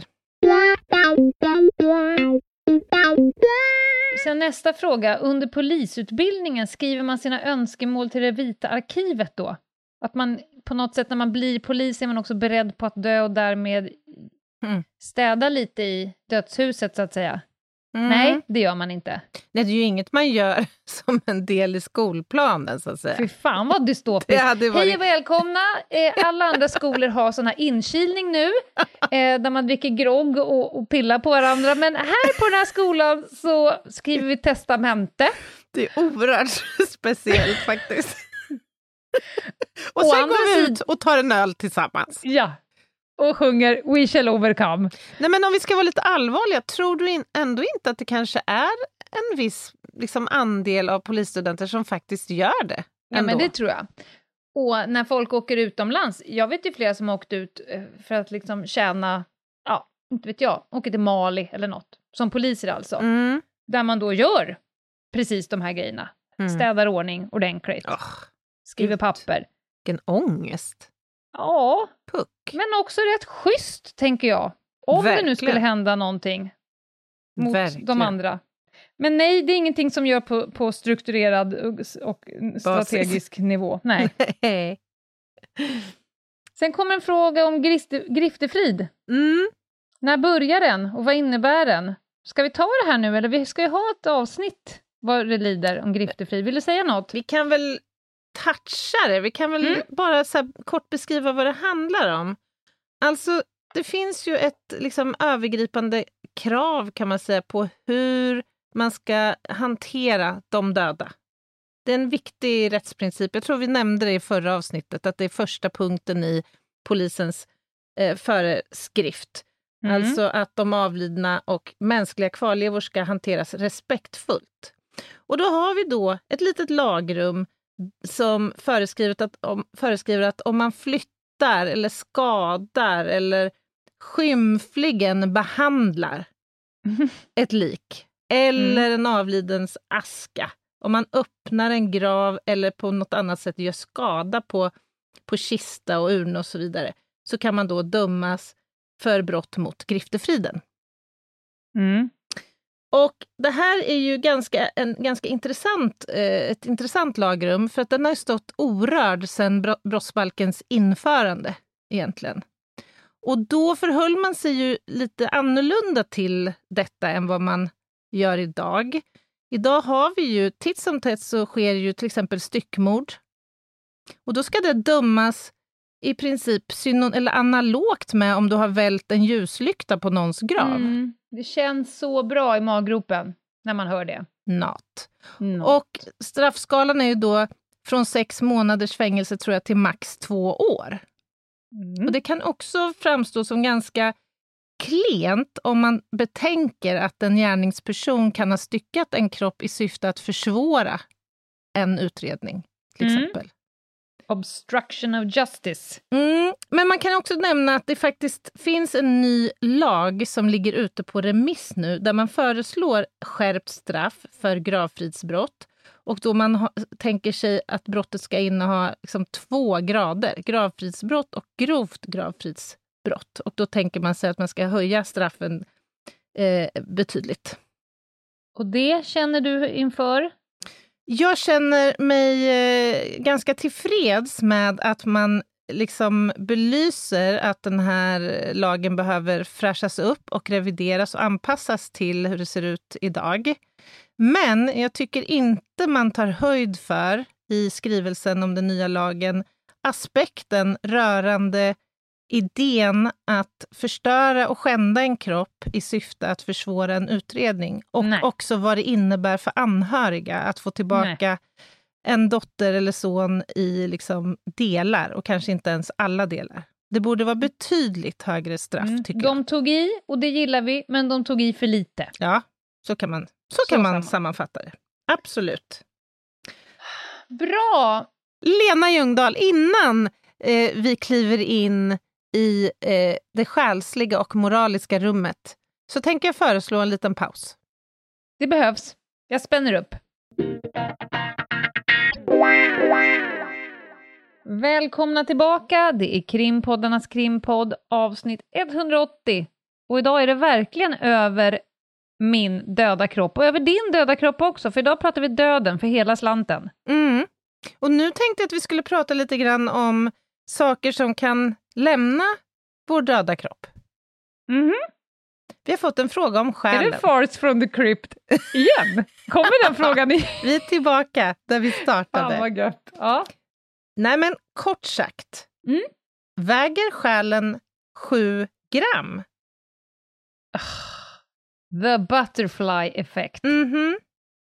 Speaker 3: Sen nästa fråga. Under polisutbildningen skriver man sina önskemål till det vita arkivet då? Att man på något sätt när man blir polis är man också beredd på att dö och därmed mm. städa lite i dödshuset så att säga. Mm. Nej, det gör man inte.
Speaker 2: Nej, det är ju inget man gör som en del i skolplanen så att säga.
Speaker 3: Fy fan vad dystopiskt. Varit... Hej och välkomna. Eh, alla andra skolor har sån här inkilning nu. Eh, där man dricker grogg och, och pillar på varandra. Men här på den här skolan så skriver vi testamente.
Speaker 2: Det är oerhört speciellt faktiskt. och, och sen går vi ut och tar en öl tillsammans.
Speaker 3: Ja. Och sjunger We shall overcome.
Speaker 2: Nej, men om vi ska vara lite allvarliga, tror du in, ändå inte att det kanske är en viss liksom, andel av polisstudenter som faktiskt gör det?
Speaker 3: Ja, men det tror jag. Och när folk åker utomlands, jag vet ju flera som har åkt ut för att liksom tjäna, ja, inte vet jag, åker till Mali eller något, som poliser alltså.
Speaker 2: Mm.
Speaker 3: Där man då gör precis de här grejerna. Mm. Städar ordning ordentligt.
Speaker 2: Oh,
Speaker 3: skriver papper.
Speaker 2: Vilken ångest.
Speaker 3: Ja,
Speaker 2: Puck.
Speaker 3: Men också rätt schysst, tänker jag. Om Verkligen. det nu skulle hända någonting mot Verkligen. de andra. Men nej, det är ingenting som gör på, på strukturerad och strategisk Basis. nivå. Nej. Sen kommer en fråga om griste, griftefrid.
Speaker 2: Mm.
Speaker 3: När börjar den och vad innebär den? Ska vi ta det här nu eller vi ska ju ha ett avsnitt vad det lider om griftefrid. Vill du säga något?
Speaker 2: Vi kan väl toucha det. Vi kan väl mm. bara så här kort beskriva vad det handlar om. Alltså, det finns ju ett liksom övergripande krav kan man säga på hur man ska hantera de döda. Det är en viktig rättsprincip. Jag tror vi nämnde det i förra avsnittet att det är första punkten i polisens eh, föreskrift. Mm. Alltså att de avlidna och mänskliga kvarlevor ska hanteras respektfullt. Och då har vi då ett litet lagrum som föreskriver att om, föreskriver att om man flyttar eller skadar eller skymfligen behandlar mm. ett lik eller mm. en avlidens aska, om man öppnar en grav eller på något annat sätt gör skada på, på kista och urna och så vidare, så kan man då dömas för brott mot griftefriden.
Speaker 3: Mm.
Speaker 2: Och det här är ju ganska, en, ganska intressant, eh, ett intressant lagrum för att den har stått orörd sedan bro- brottsbalkens införande egentligen. Och då förhöll man sig ju lite annorlunda till detta än vad man gör idag. Idag har vi ju, titt som tätt så sker ju till exempel styckmord. Och då ska det dömas i princip synon- eller analogt med om du har vält en ljuslykta på någons grav.
Speaker 3: Mm, det känns så bra i maggropen när man hör det.
Speaker 2: Not.
Speaker 3: Not.
Speaker 2: Och straffskalan är ju då från sex månaders fängelse tror jag till max två år. Mm. Och det kan också framstå som ganska klent om man betänker att en gärningsperson kan ha styckat en kropp i syfte att försvåra en utredning till
Speaker 3: mm.
Speaker 2: exempel.
Speaker 3: obstruction of justice.
Speaker 2: Mm, men man kan också nämna att det faktiskt finns en ny lag som ligger ute på remiss nu, där man föreslår skärpt straff för gravfridsbrott. Och då man ha, tänker sig att brottet ska inneha liksom två grader, gravfridsbrott och grovt gravfridsbrott. Och då tänker man sig att man ska höja straffen eh, betydligt.
Speaker 3: Och det känner du inför?
Speaker 2: Jag känner mig eh, ganska tillfreds med att man liksom belyser att den här lagen behöver fräschas upp och revideras och anpassas till hur det ser ut idag. Men jag tycker inte man tar höjd för i skrivelsen om den nya lagen aspekten rörande idén att förstöra och skända en kropp i syfte att försvåra en utredning. Och Nej. också vad det innebär för anhöriga att få tillbaka Nej. en dotter eller son i liksom delar och kanske inte ens alla delar. Det borde vara betydligt högre straff, mm. tycker jag.
Speaker 3: De tog i, och det gillar vi, men de tog i för lite.
Speaker 2: Ja, så kan man, så kan så man sammanfatta det. Absolut.
Speaker 3: Bra!
Speaker 2: Lena Ljungdahl, innan eh, vi kliver in i eh, det själsliga och moraliska rummet, så tänker jag föreslå en liten paus.
Speaker 3: Det behövs. Jag spänner upp. Välkomna tillbaka. Det är Krimpoddarnas krimpodd, avsnitt etthundraåttio. Och idag är det verkligen över min döda kropp. Och över din döda kropp också, för idag pratar vi döden för hela slanten.
Speaker 2: Mm. Och nu tänkte jag att vi skulle prata lite grann om saker som kan lämna vår döda kropp.
Speaker 3: Mhm.
Speaker 2: Vi har fått en fråga om själen.
Speaker 3: Är det Farts from the Crypt igen? Kommer den frågan i?
Speaker 2: Vi är tillbaka där vi startade.
Speaker 3: Fan vad gött. Ja.
Speaker 2: Nej, men kort sagt.
Speaker 3: Mm.
Speaker 2: Väger själen sju gram?
Speaker 3: The butterfly effect.
Speaker 2: Mhm.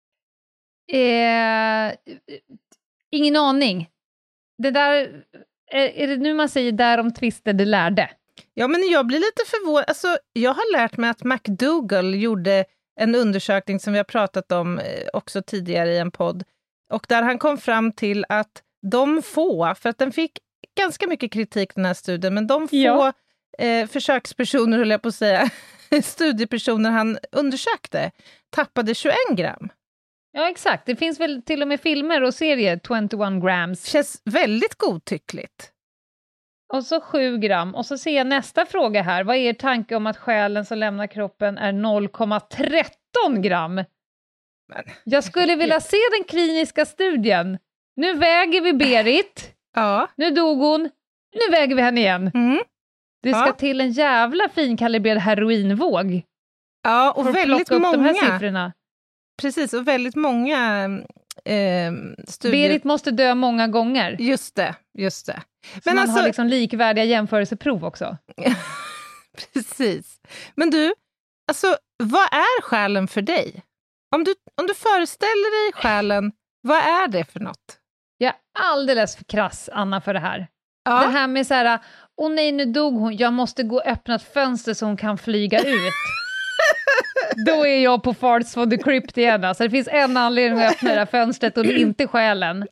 Speaker 3: Eh, ingen aning. Det där, är, är det nu man säger där om tvister det lärde?
Speaker 2: Ja, men jag blir lite förvånad. Alltså, jag har lärt mig att McDougall gjorde en undersökning som vi har pratat om eh, också tidigare i en podd. Och där han kom fram till att de få, för att den fick ganska mycket kritik den här studien, men de få
Speaker 3: ja.
Speaker 2: eh, försökspersoner, höll jag på att säga, studiepersoner han undersökte, tappade tjugoett gram.
Speaker 3: Ja, exakt. Det finns väl till och med filmer och serier, tjugoett grams.
Speaker 2: Känns väldigt godtyckligt.
Speaker 3: Och så sju gram. Och så ser jag nästa fråga här. Vad är er tanke om att själen som lämnar kroppen är noll komma tretton gram? Men, jag skulle vilja se den kliniska studien. Nu väger vi Berit.
Speaker 2: Ja.
Speaker 3: Nu dog hon. Nu väger vi henne igen.
Speaker 2: Mm.
Speaker 3: Det ska
Speaker 2: ja.
Speaker 3: till en jävla finkalibrerad heroinvåg.
Speaker 2: Ja, och väldigt många.
Speaker 3: De här siffrorna.
Speaker 2: Precis, och väldigt många eh, studier.
Speaker 3: Berit måste dö många gånger.
Speaker 2: Just det, just det.
Speaker 3: Men så man alltså... har liksom likvärdiga jämförelseprov också.
Speaker 2: Precis. Men du, alltså, vad är själen för dig? Om du, om du föreställer dig själen, vad är det för något?
Speaker 3: Jag är alldeles för krass, Anna, för det här.
Speaker 2: Ja.
Speaker 3: Det här med så här, åh nej, nu dog hon, jag måste gå och öppna ett fönster så hon kan flyga ut. Då är jag på Farts from the Crypt igen. Alltså, det finns en anledning att öppna det här fönstret och det är inte själen.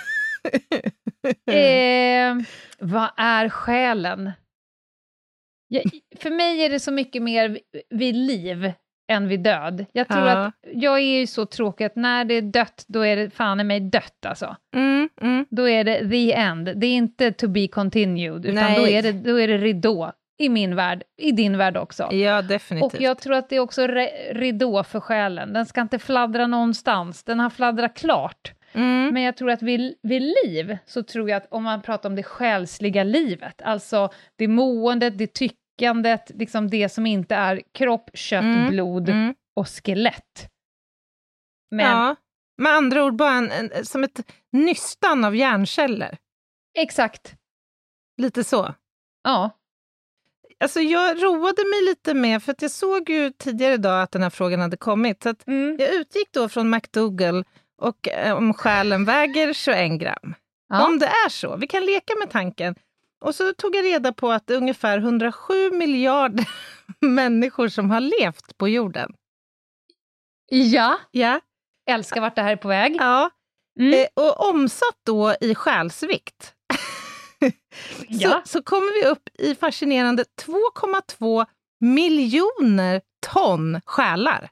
Speaker 3: Eh, vad är själen? Jag, för mig är det så mycket mer vid liv än vid död. Jag tror
Speaker 2: ja.
Speaker 3: att jag är ju så tråkig att när det är dött, då är det fan i mig dött alltså.
Speaker 2: Mm, mm.
Speaker 3: Då är det the end. Det är inte to be continued, utan
Speaker 2: Nej.
Speaker 3: då är det, då är det ridå. I min värld, i din värld också.
Speaker 2: Ja, definitivt.
Speaker 3: Och jag tror att det är också re- ridå för själen. Den ska inte fladdra någonstans. Den har fladdrat klart.
Speaker 2: Mm.
Speaker 3: Men jag tror att vid, vid liv, så tror jag att om man pratar om det själsliga livet, alltså det måendet, det tyckandet, liksom det som inte är kropp, kött,
Speaker 2: mm.
Speaker 3: blod
Speaker 2: mm.
Speaker 3: och skelett. Men,
Speaker 2: ja, med andra ord bara en, en, som ett nystan av hjärnceller.
Speaker 3: Exakt.
Speaker 2: Lite så.
Speaker 3: Ja.
Speaker 2: Alltså jag roade mig lite med, för att jag såg ju tidigare idag att den här frågan hade kommit. Så att
Speaker 3: mm.
Speaker 2: jag utgick då från McDougall och eh, om själen väger tjugoett gram.
Speaker 3: Ja.
Speaker 2: Om det är så, vi kan leka med tanken. Och så tog jag reda på att det är ungefär hundrasju miljarder människor som har levt på jorden.
Speaker 3: Ja.
Speaker 2: Ja.
Speaker 3: Älskar vart det här är på väg.
Speaker 2: Ja.
Speaker 3: Mm.
Speaker 2: Eh, och omsatt då i själsvikt.
Speaker 3: Ja.
Speaker 2: så, så kommer vi upp i fascinerande två komma två miljoner ton själar.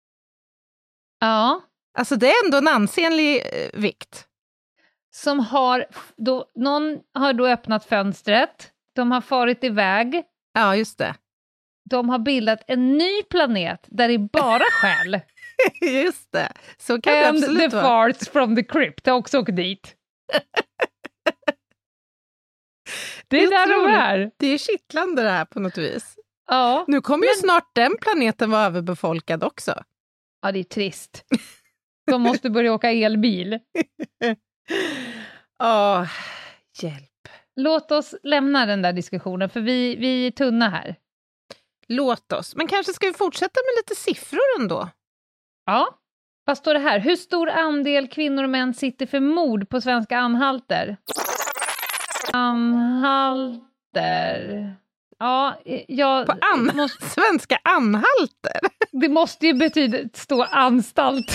Speaker 3: Ja.
Speaker 2: Alltså det är ändå en ansenlig eh, vikt.
Speaker 3: Som har, då, någon har då öppnat fönstret, de har farit iväg,
Speaker 2: Ja, just det.
Speaker 3: de har bildat en ny planet där det är bara själ.
Speaker 2: Just det. Så kan det
Speaker 3: And
Speaker 2: absolut
Speaker 3: the
Speaker 2: vara.
Speaker 3: farts from the crypt har också åkt dit. Det är
Speaker 2: Det är
Speaker 3: där de
Speaker 2: otroligt.
Speaker 3: är.
Speaker 2: Det är kittlande det här på något vis.
Speaker 3: Ja.
Speaker 2: Nu kommer ju
Speaker 3: Men-
Speaker 2: snart den planeten vara överbefolkad också.
Speaker 3: Ja, det är trist. De måste börja åka elbil.
Speaker 2: Åh, hjälp.
Speaker 3: Låt oss lämna den där diskussionen, för vi, vi är tunna här.
Speaker 2: Låt oss. Men kanske ska vi fortsätta med lite siffror ändå?
Speaker 3: Ja. Vad står det här? Hur stor andel kvinnor och män sitter för mord på svenska anhalter? Anhalter. Ja, jag
Speaker 2: På an-
Speaker 3: måste,
Speaker 2: svenska anhalter?
Speaker 3: det måste ju betyda stå anstalt.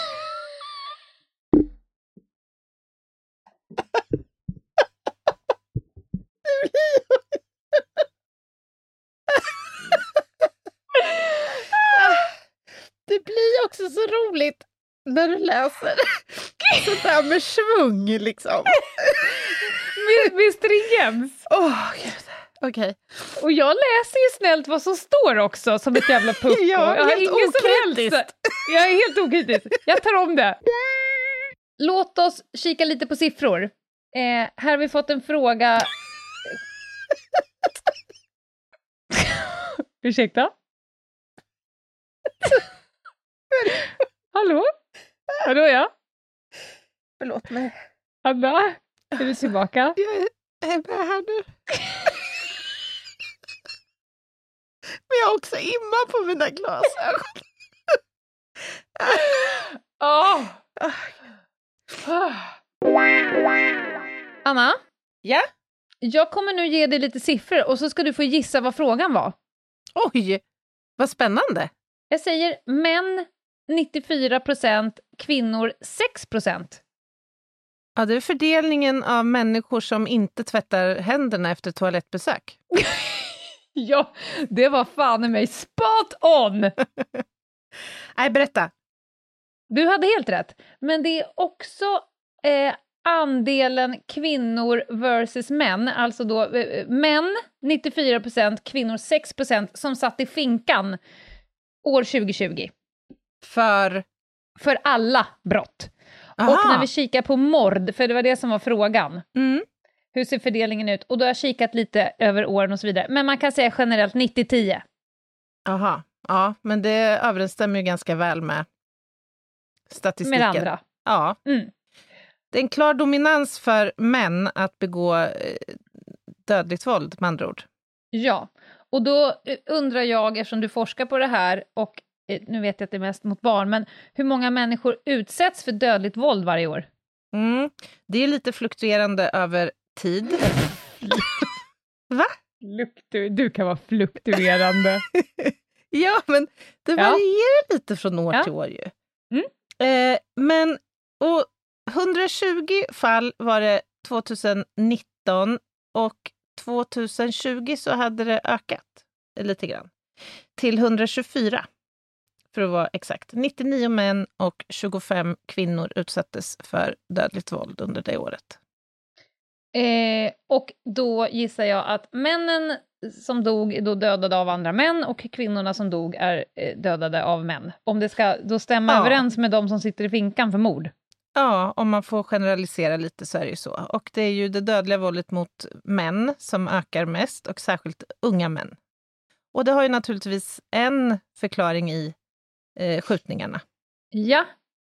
Speaker 2: Det blir också så roligt när du läser sånt där med svung liksom.
Speaker 3: med, med stringens.
Speaker 2: Åh, gud. Okej.
Speaker 3: Och jag läser ju snällt vad som står också, som ett jävla pucko.
Speaker 2: Ja,
Speaker 3: jag har
Speaker 2: helt
Speaker 3: ingen som
Speaker 2: okritiskt.
Speaker 3: helst. Jag är helt okritisk. Jag tar om det. Låt oss kika lite på siffror. Eh, här har vi fått en fråga. Ursäkta? Hallå? Hallå, ja?
Speaker 2: Förlåt mig.
Speaker 3: Anna? Är du tillbaka?
Speaker 2: Jag är, jag är med här nu. Men jag har också imma på mina glasögon.
Speaker 3: Åh! Anna?
Speaker 2: Ja?
Speaker 3: Jag kommer nu ge dig lite siffror och så ska du få gissa vad frågan var.
Speaker 2: Oj, vad spännande.
Speaker 3: Jag säger män nittiofyra procent, kvinnor sex procent.
Speaker 2: Ja, det är fördelningen av människor som inte tvättar händerna efter toalettbesök.
Speaker 3: Ja, det var fan i mig spot on!
Speaker 2: Nej, berätta.
Speaker 3: Du hade helt rätt. Men det är också eh, andelen kvinnor versus män, alltså då eh, män nittiofyra procent, kvinnor sex procent som satt i finkan år tjugo tjugo.
Speaker 2: För...
Speaker 3: För alla brott.
Speaker 2: Aha.
Speaker 3: Och när vi kikar på mord, för det var det som var frågan.
Speaker 2: Mm.
Speaker 3: Hur ser fördelningen ut? Och då har jag kikat lite över åren och så vidare. Men man kan säga generellt nittio tio.
Speaker 2: Aha. Ja, men det överensstämmer ju ganska väl med statistiken.
Speaker 3: Med andra.
Speaker 2: Ja.
Speaker 3: Mm.
Speaker 2: Det är en klar dominans för män att begå eh, dödligt våld, med andra ord.
Speaker 3: Ja, och då eh, undrar jag, eftersom du forskar på det här, och eh, nu vet jag att det är mest mot barn, men hur många människor utsätts för dödligt våld varje år?
Speaker 2: Mm. Det är lite fluktuerande över tid. Va?
Speaker 3: Fluktu- du kan vara fluktuerande.
Speaker 2: Ja, men det
Speaker 3: Ja.
Speaker 2: varierar lite från år
Speaker 3: Ja.
Speaker 2: till år ju.
Speaker 3: Mm.
Speaker 2: Eh, men, och hundratjugo fall var det tjugonitton och tjugotjugo så hade det ökat lite grann. Till hundratjugofyra, för att vara exakt. nittionio män och tjugofem kvinnor utsattes för dödligt våld under det året.
Speaker 3: Eh, och då gissar jag att männen som dog är då dödade av andra män och kvinnorna som dog är eh, dödade av män. Om det ska då stämma
Speaker 2: Ja.
Speaker 3: överens med de som sitter i finkan för mord.
Speaker 2: Ja, om man får generalisera lite så är det ju så. Och det är ju det dödliga våldet mot män som ökar mest, och särskilt unga män. Och det har ju naturligtvis en förklaring i eh, skjutningarna.
Speaker 3: Ja,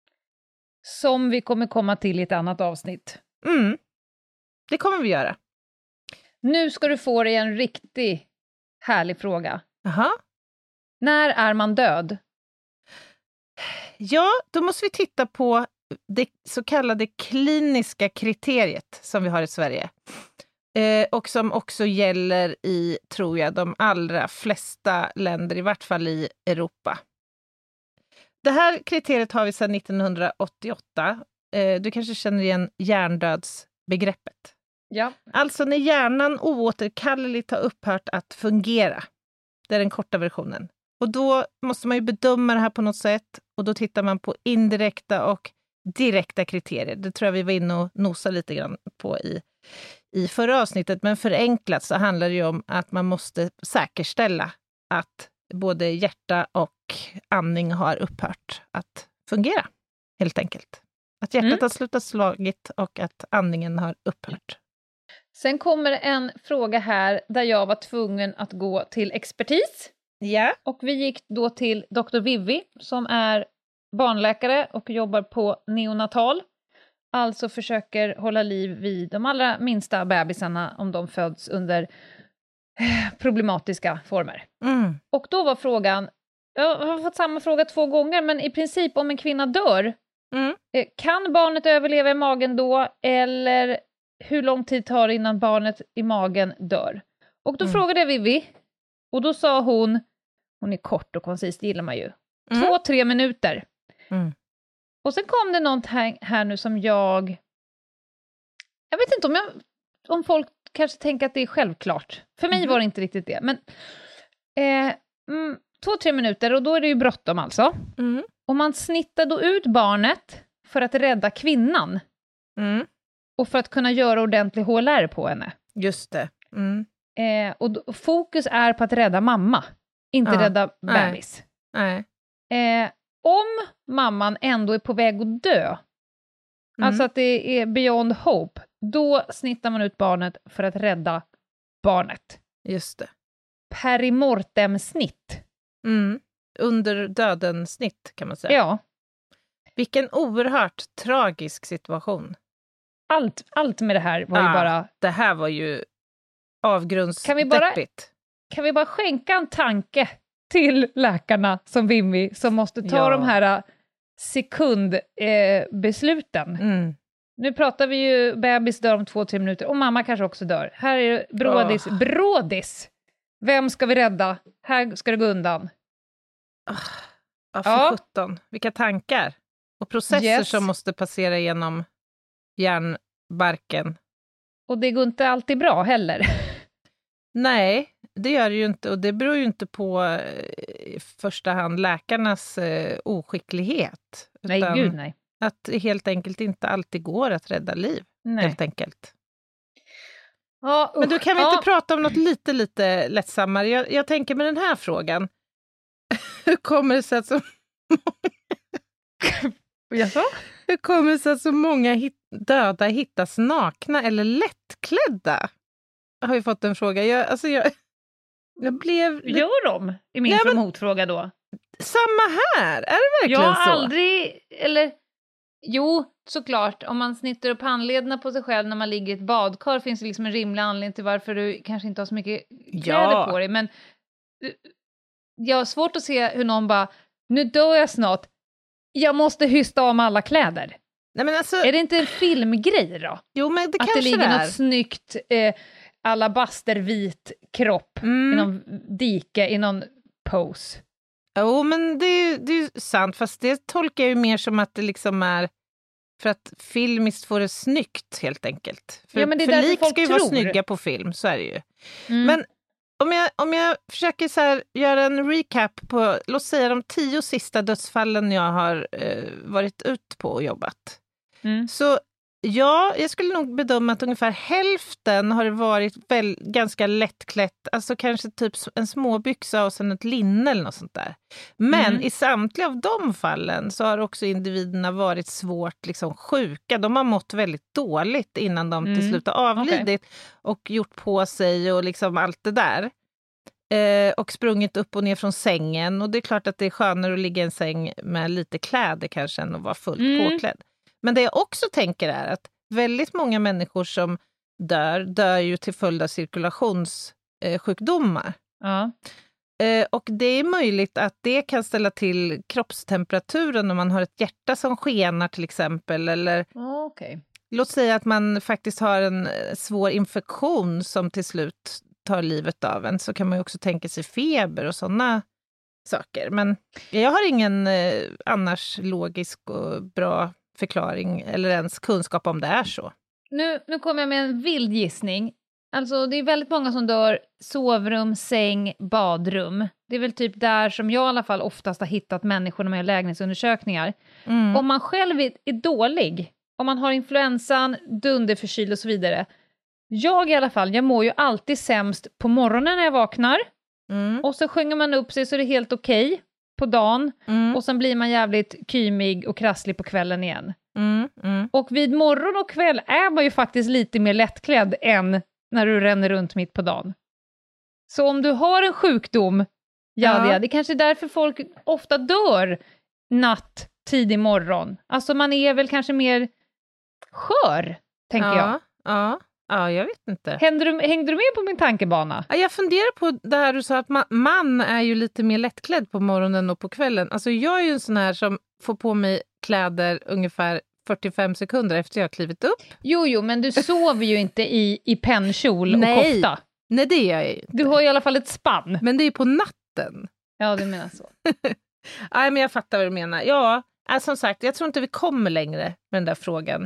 Speaker 3: som vi kommer komma till i ett annat avsnitt.
Speaker 2: Mm, det kommer vi göra.
Speaker 3: Nu ska du få dig en riktigt härlig fråga.
Speaker 2: Jaha.
Speaker 3: När är man död?
Speaker 2: Ja, då måste vi titta på det så kallade kliniska kriteriet som vi har i Sverige. Eh, och som också gäller i, tror jag, de allra flesta länder, i vart fall i Europa. Det här kriteriet har vi sedan nittonhundraåttioåtta. Eh, du kanske känner igen hjärndödsbegreppet?
Speaker 3: Ja.
Speaker 2: Alltså när hjärnan oåterkalleligt har upphört att fungera. Det är den korta versionen. Och då måste man ju bedöma det här på något sätt. Och då tittar man på indirekta och direkta kriterier. Det tror jag vi var inne och nosade lite grann på i, i förra avsnittet. Men förenklat så handlar det ju om att man måste säkerställa att både hjärta och andning har upphört att fungera. Helt enkelt. Att hjärtat mm. har slutat slagit och att andningen har upphört.
Speaker 3: Sen kommer en fråga här där jag var tvungen att gå till expertis.
Speaker 2: Ja.
Speaker 3: Och vi gick då till doktor Vivi som är barnläkare och jobbar på neonatal. Alltså försöker hålla liv vid de allra minsta bebisarna om de föds under problematiska former.
Speaker 2: Mm.
Speaker 3: Och då var frågan, jag har fått samma fråga två gånger, men i princip om en kvinna dör,
Speaker 2: mm.
Speaker 3: kan barnet överleva i magen då, eller hur lång tid tar det innan barnet i magen dör? Och då mm. frågade jag Vivi, och då sa hon, hon är kort och koncis, det gillar man ju, mm. två, tre minuter.
Speaker 2: Mm.
Speaker 3: Och sen kom det något här, här nu som jag, jag vet inte om, jag, om folk kanske tänker att det är självklart. För mig mm. var det inte riktigt det. Men eh, mm, två, tre minuter och då är det ju bråttom alltså.
Speaker 2: Mm.
Speaker 3: Och man snittar då ut barnet för att rädda kvinnan.
Speaker 2: Mm.
Speaker 3: Och för att kunna göra ordentlig H L R på henne.
Speaker 2: Just det. Mm.
Speaker 3: Eh, och då, fokus är på att rädda mamma. Inte ja. rädda bebis.
Speaker 2: Nej.
Speaker 3: Eh, om mamman ändå är på väg att dö. Mm. Alltså att det är beyond hope. Då snittar man ut barnet för att rädda barnet.
Speaker 2: Just det.
Speaker 3: Perimortem-snitt.
Speaker 2: Mm. Under döden-snitt kan man säga.
Speaker 3: Ja.
Speaker 2: Vilken oerhört tragisk situation.
Speaker 3: Allt, allt med det här var ja, ju bara...
Speaker 2: Det här var ju avgrundsdeppigt.
Speaker 3: Kan vi bara, kan vi bara skänka en tanke till läkarna som Vimmi som måste ta ja. de här sekundbesluten. Eh,
Speaker 2: mm.
Speaker 3: Nu pratar vi ju, bebis dör om två, tre minuter och mamma kanske också dör. Här är brådis. Oh. Brådis! Vem ska vi rädda? Här ska det gå undan.
Speaker 2: Oh. Ja, för ja. sjutton. Vilka tankar. Och processer yes. som måste passera genom hjärnbarken.
Speaker 3: Och det går inte alltid bra heller.
Speaker 2: Nej, det gör det ju inte. Och det beror ju inte på i första hand läkarnas eh, oskicklighet.
Speaker 3: Nej, gud nej.
Speaker 2: Att det helt enkelt inte alltid går att rädda liv.
Speaker 3: Nej.
Speaker 2: Helt enkelt.
Speaker 3: Ja,
Speaker 2: Men du kan vi
Speaker 3: ja.
Speaker 2: inte prata om något lite, lite lättsammare? Jag, jag tänker med den här frågan. Hur kommer det sig att så
Speaker 3: Jaså?
Speaker 2: Hur kommer det sig att så många hit- döda hittas nakna eller lättklädda? Jag har ju fått en fråga. Jag, alltså jag, jag blev...
Speaker 3: Gör de? I min ja, motfråga då.
Speaker 2: Samma här. Är det verkligen
Speaker 3: jag
Speaker 2: så?
Speaker 3: Jag har aldrig... Eller... Jo, såklart. Om man snittar upp handlederna på sig själv när man ligger i ett badkar finns det liksom en rimlig anledning till varför du kanske inte har så mycket kläder
Speaker 2: ja.
Speaker 3: på dig. Men jag har svårt att se hur någon bara, nu dör jag snart. Jag måste hysta om alla kläder.
Speaker 2: Nej, men alltså...
Speaker 3: Är det inte en filmgrej då?
Speaker 2: Jo, men det
Speaker 3: att
Speaker 2: kanske
Speaker 3: det ligger
Speaker 2: det är.
Speaker 3: Något snyggt eh, alabastervit kropp
Speaker 2: mm.
Speaker 3: i någon dike, i någon pose.
Speaker 2: Jo, men det är, det är sant. Fast det tolkar jag ju mer som att det liksom är för att filmiskt får det snyggt helt enkelt. För,
Speaker 3: ja, men det är
Speaker 2: för lik ska ju
Speaker 3: tror.
Speaker 2: vara snygga på film, så är det ju.
Speaker 3: Mm.
Speaker 2: Men om jag, om jag försöker så här, göra en recap på, låt säga de tio sista dödsfallen jag har eh, varit ut på och jobbat.
Speaker 3: Mm.
Speaker 2: Så ja, jag skulle nog bedöma att ungefär hälften har varit väl, ganska lättklätt. Alltså kanske typ en småbyxa och sen ett linne eller något sånt där. Men mm. i samtliga av de fallen så har också individerna varit svårt liksom, sjuka. De har mått väldigt dåligt innan de mm. till slut har avlidit. Okay. Och gjort på sig och liksom allt det där. Eh, och sprungit upp och ner från sängen. Och det är klart att det är skönare att ligga i en säng med lite kläder kanske än att vara fullt
Speaker 3: mm.
Speaker 2: påklädd. Men det jag också tänker är att väldigt många människor som dör, dör ju till följd av cirkulationssjukdomar.
Speaker 3: Eh, ja.
Speaker 2: Eh, och det är möjligt att det kan ställa till kroppstemperaturen om man har ett hjärta som skenar till exempel. Eller
Speaker 3: oh, okay.
Speaker 2: låt säga att man faktiskt har en svår infektion som till slut tar livet av en. Så kan man ju också tänka sig feber och sådana saker. Men jag har ingen eh, annars logisk och bra förklaring eller ens kunskap om det är så.
Speaker 3: nu, nu kommer jag med en vild gissning. Alltså det är väldigt många som dör sovrum, säng, badrum. Det är väl typ där som jag i alla fall oftast har hittat människor med lägenhetsundersökningar.
Speaker 2: Mm.
Speaker 3: Om man själv är, är dålig, om man har influensan, dunderförkyld och så vidare. Jag i alla fall, jag mår ju alltid sämst på morgonen när jag vaknar.
Speaker 2: Mm.
Speaker 3: Och så sjunger man upp sig så det är helt okej okay på dagen.
Speaker 2: Mm.
Speaker 3: Och sen blir man jävligt kymig och krasslig på kvällen igen.
Speaker 2: Mm. Mm.
Speaker 3: Och vid morgon och kväll är man ju faktiskt lite mer lättklädd än när du ränner runt mitt på dagen. Så om du har en sjukdom, ja,
Speaker 2: ja.
Speaker 3: det är kanske därför folk ofta dör natt, tidig morgon. Alltså man är väl kanske mer skör, tänker
Speaker 2: ja.
Speaker 3: jag.
Speaker 2: Ja. Ja, jag vet inte.
Speaker 3: Hängde du, hängde du med på min tankebana?
Speaker 2: Ja, jag funderar på det här du sa att man, man är ju lite mer lättklädd på morgonen och på kvällen. Alltså jag är ju en sån här som får på mig kläder ungefär fyrtiofem sekunder efter jag har klivit upp.
Speaker 3: Jo, jo, men du sover ju inte i, i pennkjol och
Speaker 2: Nej.
Speaker 3: kofta.
Speaker 2: Nej, det gör jag ju inte.
Speaker 3: Du har i alla fall ett spann.
Speaker 2: Men det är ju på natten.
Speaker 3: Ja, du menar så.
Speaker 2: Nej, men jag fattar vad du menar. Ja, alltså, som sagt, jag tror inte vi kommer längre med den där frågan.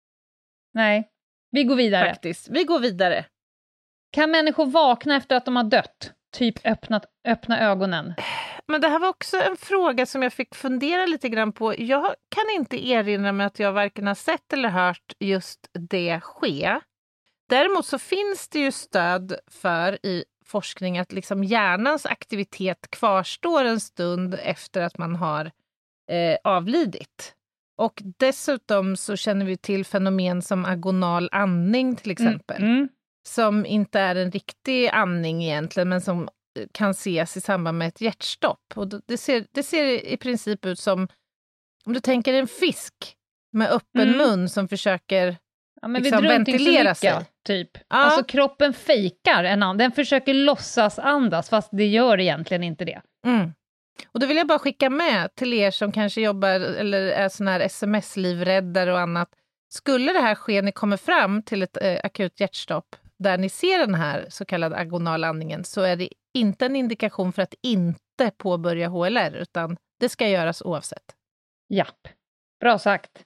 Speaker 3: Nej, vi går vidare.
Speaker 2: Faktiskt. Vi går vidare.
Speaker 3: Kan människor vakna efter att de har dött? Typ öppnat, öppna ögonen.
Speaker 2: Men det här var också en fråga som jag fick fundera lite grann på. Jag kan inte erinra mig att jag varken har sett eller hört just det ske. Däremot så finns det ju stöd för i forskning att liksom hjärnans aktivitet kvarstår en stund efter att man har eh, avlidit. Och dessutom så känner vi till fenomen som agonal andning till exempel.
Speaker 3: Mm. Mm.
Speaker 2: Som inte är en riktig andning egentligen, men som kan ses i samband med ett hjärtstopp. Och det ser, det ser i princip ut som, om du tänker en fisk med öppen
Speaker 3: Mm.
Speaker 2: mun som försöker
Speaker 3: Ja, men
Speaker 2: liksom
Speaker 3: vi
Speaker 2: ventilera sig.
Speaker 3: Typ.
Speaker 2: Ja.
Speaker 3: Alltså kroppen fejkar en annan. Den försöker låtsas andas, fast det gör egentligen inte det.
Speaker 2: Mm. Och då vill jag bara skicka med till er som kanske jobbar eller är sån här sms-livräddare och annat. Skulle det här ske, ni kommer fram till ett eh, akut hjärtstopp där ni ser den här så kallade agonalandningen, så är det inte en indikation för att inte påbörja H L R, utan det ska göras oavsett.
Speaker 3: Japp, bra sagt.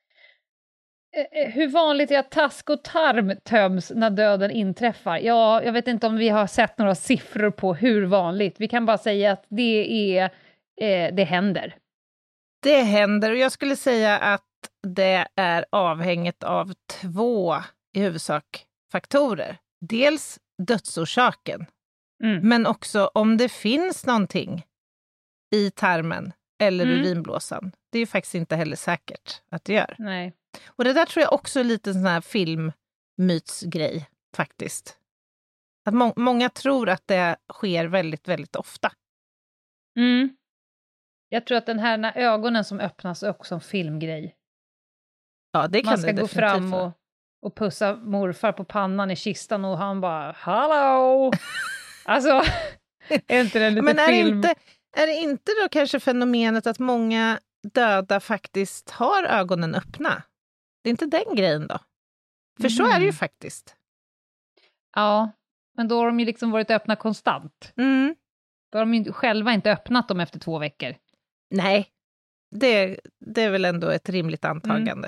Speaker 3: Eh, Hur vanligt är att task och tarm töms när döden inträffar? Ja, jag vet inte om vi har sett några siffror på hur vanligt. Vi kan bara säga att det är, eh, det händer.
Speaker 2: Det händer, och jag skulle säga att det är avhängigt av två i huvudsak faktorer. Dels dödsorsaken,
Speaker 3: Mm.
Speaker 2: men också om det finns någonting i tarmen eller
Speaker 3: Mm.
Speaker 2: urinblåsan. Det är ju faktiskt inte heller säkert att det gör.
Speaker 3: Nej.
Speaker 2: Och det där tror jag också är lite sån här filmmytsgrej faktiskt. Att må- många tror att det sker väldigt, väldigt ofta.
Speaker 3: Mm. Jag tror att den här när ögonen som öppnas är också en filmgrej.
Speaker 2: Ja, det kan
Speaker 3: Man ska
Speaker 2: det
Speaker 3: gå
Speaker 2: definitivt
Speaker 3: fram
Speaker 2: vara.
Speaker 3: och, och pussa morfar på pannan i kistan och han bara hallå! Alltså, är inte det lite
Speaker 2: Men är det,
Speaker 3: film?
Speaker 2: inte, är det inte då kanske fenomenet att många döda faktiskt har ögonen öppna? Det är inte den grejen då? För så är det ju
Speaker 3: Mm.
Speaker 2: faktiskt.
Speaker 3: Ja, men då har de ju liksom varit öppna konstant.
Speaker 2: Mm.
Speaker 3: Då har de ju själva inte öppnat dem efter två veckor.
Speaker 2: Nej, det, det är väl ändå ett rimligt antagande.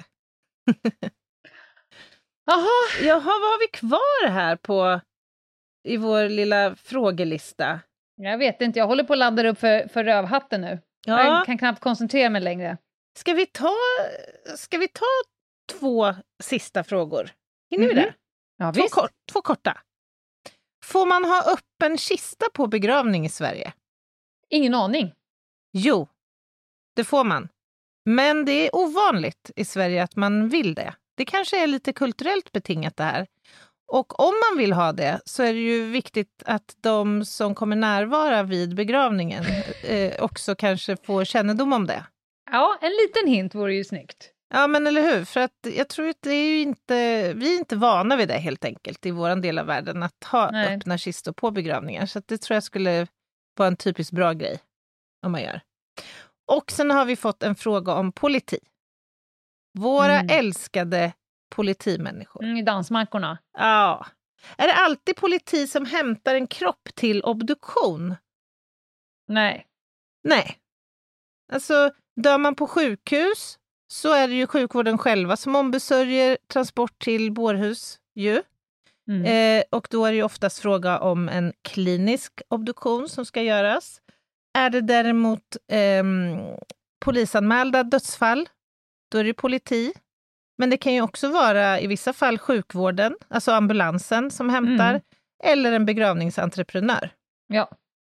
Speaker 3: Jaha,
Speaker 2: Jaha, vad har vi kvar här på i vår lilla frågelista?
Speaker 3: jag vet inte. Jag håller på att ladda upp för, för rövhatten nu.
Speaker 2: Ja.
Speaker 3: Jag kan knappt koncentrera mig längre.
Speaker 2: Ska vi ta, ska vi ta två sista frågor? Hinner vi
Speaker 3: Mhm.
Speaker 2: det?
Speaker 3: Ja,
Speaker 2: Två,
Speaker 3: visst.
Speaker 2: kort, två korta. Får man ha öppen kista på begravning i Sverige?
Speaker 3: Ingen aning.
Speaker 2: Jo, det får man. Men det är ovanligt i Sverige att man vill det. Det kanske är lite kulturellt betingat det här. Och om man vill ha det så är det ju viktigt att de som kommer närvara vid begravningen eh, också kanske får kännedom om det.
Speaker 3: Ja, en liten hint vore ju snyggt.
Speaker 2: Ja, men eller hur? För att jag tror att det är ju inte, vi är inte vana vid det helt enkelt i vår del av världen att ha
Speaker 3: Nej.
Speaker 2: öppna kistor på begravningar. Så att det tror jag skulle vara en typiskt bra grej om man gör. Och sen har vi fått en fråga om politi. Våra
Speaker 3: Mm.
Speaker 2: älskade politimänniskor.
Speaker 3: Mm, i dansmarkorna.
Speaker 2: Ja. Är det alltid politi som hämtar en kropp till obduktion?
Speaker 3: Nej.
Speaker 2: Nej. Alltså, dör man på sjukhus så är det ju sjukvården själva som ombesörjer transport till bårhus ju. Mm. Eh, och då är det ju oftast fråga om en klinisk obduktion som ska göras. Är det däremot eh, polisanmälda dödsfall, då är det politi. Men det kan ju också vara i vissa fall sjukvården, alltså ambulansen som hämtar, mm. eller en begravningsentreprenör.
Speaker 3: Ja.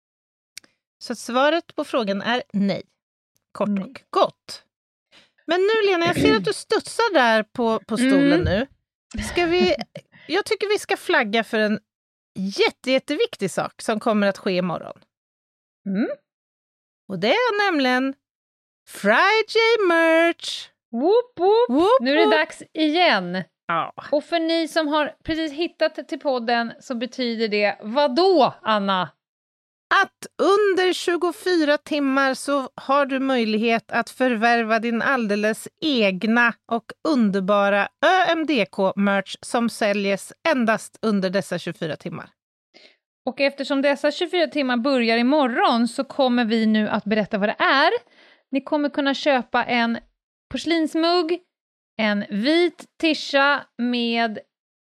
Speaker 2: Så svaret på frågan är nej. Kort nej. och gott. Men nu Lena, jag ser att du studsar där på, på stolen mm. nu. Ska vi, jag tycker vi ska flagga för en jätte, jätteviktig sak som kommer att ske imorgon.
Speaker 3: Mm.
Speaker 2: Och det är nämligen Friday merch.
Speaker 3: Woop, woop.
Speaker 2: Woop,
Speaker 3: nu är det dags igen.
Speaker 2: Ja.
Speaker 3: Och för ni som har precis hittat till podden så betyder det vad då, Anna?
Speaker 2: Att under tjugofyra timmar så har du möjlighet att förvärva din alldeles egna och underbara Ö M D K-merch som säljes endast under dessa tjugofyra timmar.
Speaker 3: Och eftersom dessa tjugofyra timmar börjar imorgon så kommer vi nu att berätta vad det är. Ni kommer kunna köpa en porslinsmugg, en vit tisha med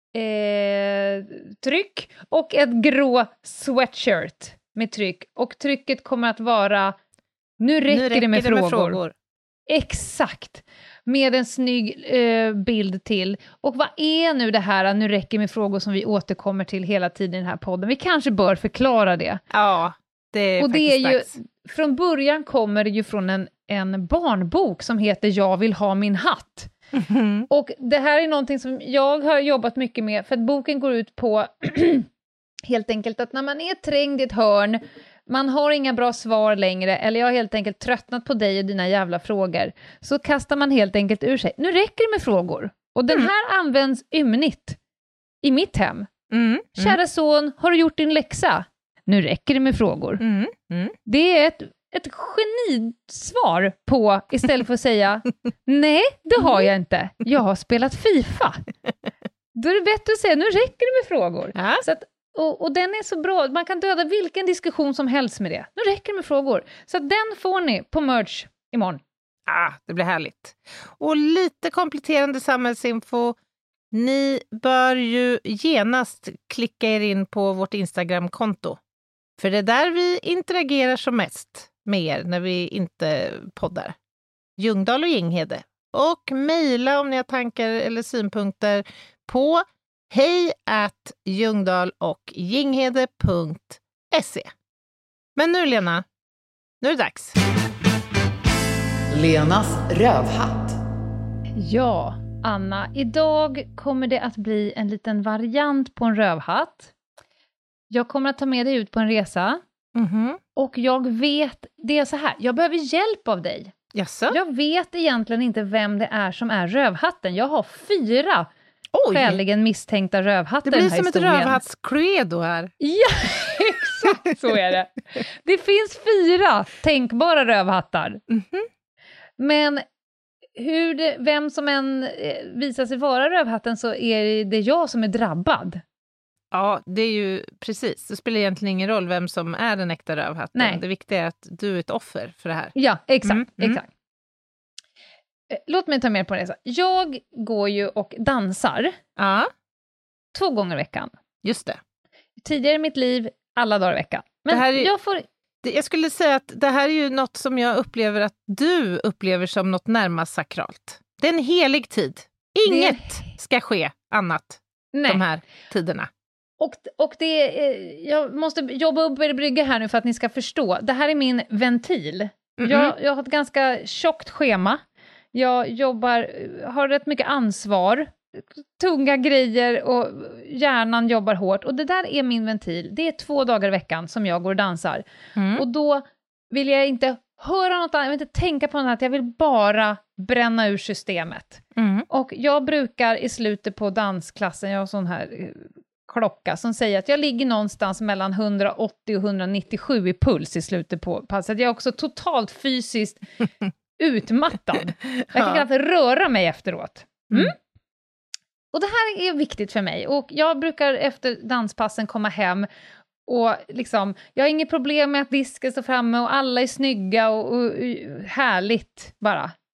Speaker 3: eh, tryck och ett grå sweatshirt med tryck. Och trycket kommer att vara nu räcker, nu räcker det, med, det frågor. med frågor. Exakt. Med en snygg eh, bild till. Och vad är nu det här nu räcker med frågor som vi återkommer till hela tiden i den här podden? Vi kanske bör förklara det.
Speaker 2: Ja, det är
Speaker 3: och
Speaker 2: faktiskt
Speaker 3: det är ju,
Speaker 2: dags.
Speaker 3: Från början kommer det ju från en, en barnbok som heter Jag vill ha min hatt.
Speaker 2: Mm-hmm.
Speaker 3: Och det här är någonting som jag har jobbat mycket med, för att boken går ut på helt enkelt att när man är trängd i ett hörn, man har inga bra svar längre, eller jag har helt enkelt tröttnat på dig och dina jävla frågor, så kastar man helt enkelt ur sig. Nu räcker det med frågor. Och den här mm. används ymnigt i mitt hem.
Speaker 2: Mm. Mm.
Speaker 3: Kära son, har du gjort din läxa? Nu räcker det med frågor.
Speaker 2: Mm. Mm.
Speaker 3: Det är ett, ett genisvar på, istället för att säga nej, det har jag inte. Jag har spelat FIFA. Då är det bättre att säga, nu räcker det med frågor.
Speaker 2: Ja.
Speaker 3: Så att, och, och den är så bra, man kan döda vilken diskussion som helst med det. Nu räcker det med frågor. Så att den får ni på merch imorgon.
Speaker 2: Ah, det blir härligt. Och lite kompletterande samhällsinfo. Ni bör ju genast klicka er in på vårt Instagram-konto. För det är där vi interagerar som mest med er när vi inte poddar. Ljungdahl och Ginghede. Och mejla om ni har tankar eller synpunkter på hej at ljungdahl och ginghede punkt se. Men nu Lena, nu är det dags.
Speaker 1: Lenas rövhatt.
Speaker 3: Ja, Anna, idag kommer det att bli en liten variant på en rövhatt. Jag kommer att ta med dig ut på en resa.
Speaker 2: Mm-hmm.
Speaker 3: Och jag vet, det är så här, jag behöver hjälp av dig.
Speaker 2: Jaså?
Speaker 3: Jag vet egentligen inte vem det är som är rövhatten. Jag har fyra
Speaker 2: Oj.
Speaker 3: skäligen misstänkta rövhattar.
Speaker 2: Det blir
Speaker 3: den här
Speaker 2: som
Speaker 3: historien.
Speaker 2: ett rövhattscredo här.
Speaker 3: Ja, exakt så är det. Det finns fyra tänkbara rövhattar.
Speaker 2: Mm-hmm.
Speaker 3: Men hur det, vem som än visar sig vara rövhatten, så är det jag som är drabbad.
Speaker 2: Ja, det är ju precis. Det spelar egentligen ingen roll vem som är den äkta rövhatten.
Speaker 3: Nej.
Speaker 2: Det viktiga är att du är ett offer för det här.
Speaker 3: Ja, exakt.
Speaker 2: Mm, mm.
Speaker 3: exakt. Låt mig ta med på en resa. Jag går ju och dansar
Speaker 2: Ja,
Speaker 3: två gånger i veckan.
Speaker 2: just det.
Speaker 3: Tidigare i mitt liv, alla dagar i veckan. Men
Speaker 2: Det här är-
Speaker 3: jag får...
Speaker 2: Det- Jag skulle säga att det här är ju något som jag upplever att du upplever som något närmast sakralt. Det är en helig tid. Inget ska ske annat
Speaker 3: Nej.
Speaker 2: de här tiderna.
Speaker 3: Och, och det är, jag måste jobba upp er brygga här nu för att ni ska förstå. Det här är min ventil.
Speaker 2: Mm-mm.
Speaker 3: Jag, jag har ett ganska tjockt schema. Jag jobbar, har rätt mycket ansvar. Tunga grejer och hjärnan jobbar hårt. Och det där är min ventil. Det är två dagar i veckan som jag går och dansar.
Speaker 2: Mm.
Speaker 3: Och då vill jag inte höra något annat. Jag vill inte tänka på något annat. Jag vill bara bränna ur systemet.
Speaker 2: Mm.
Speaker 3: Och jag brukar i slutet på dansklassen, jag har sån här eh, klocka som säger att jag ligger någonstans mellan hundraåttio och hundranittiosju i puls i slutet på passet. Jag är också totalt fysiskt utmattad. Jag kan
Speaker 2: Ja.
Speaker 3: knappt röra mig efteråt. Mm.
Speaker 2: Mm.
Speaker 3: Och det här är viktigt för mig. Och jag brukar efter danspassen komma hem och liksom, jag har inget problem med att disken står framme och alla är snygga och, och, och härligt bara.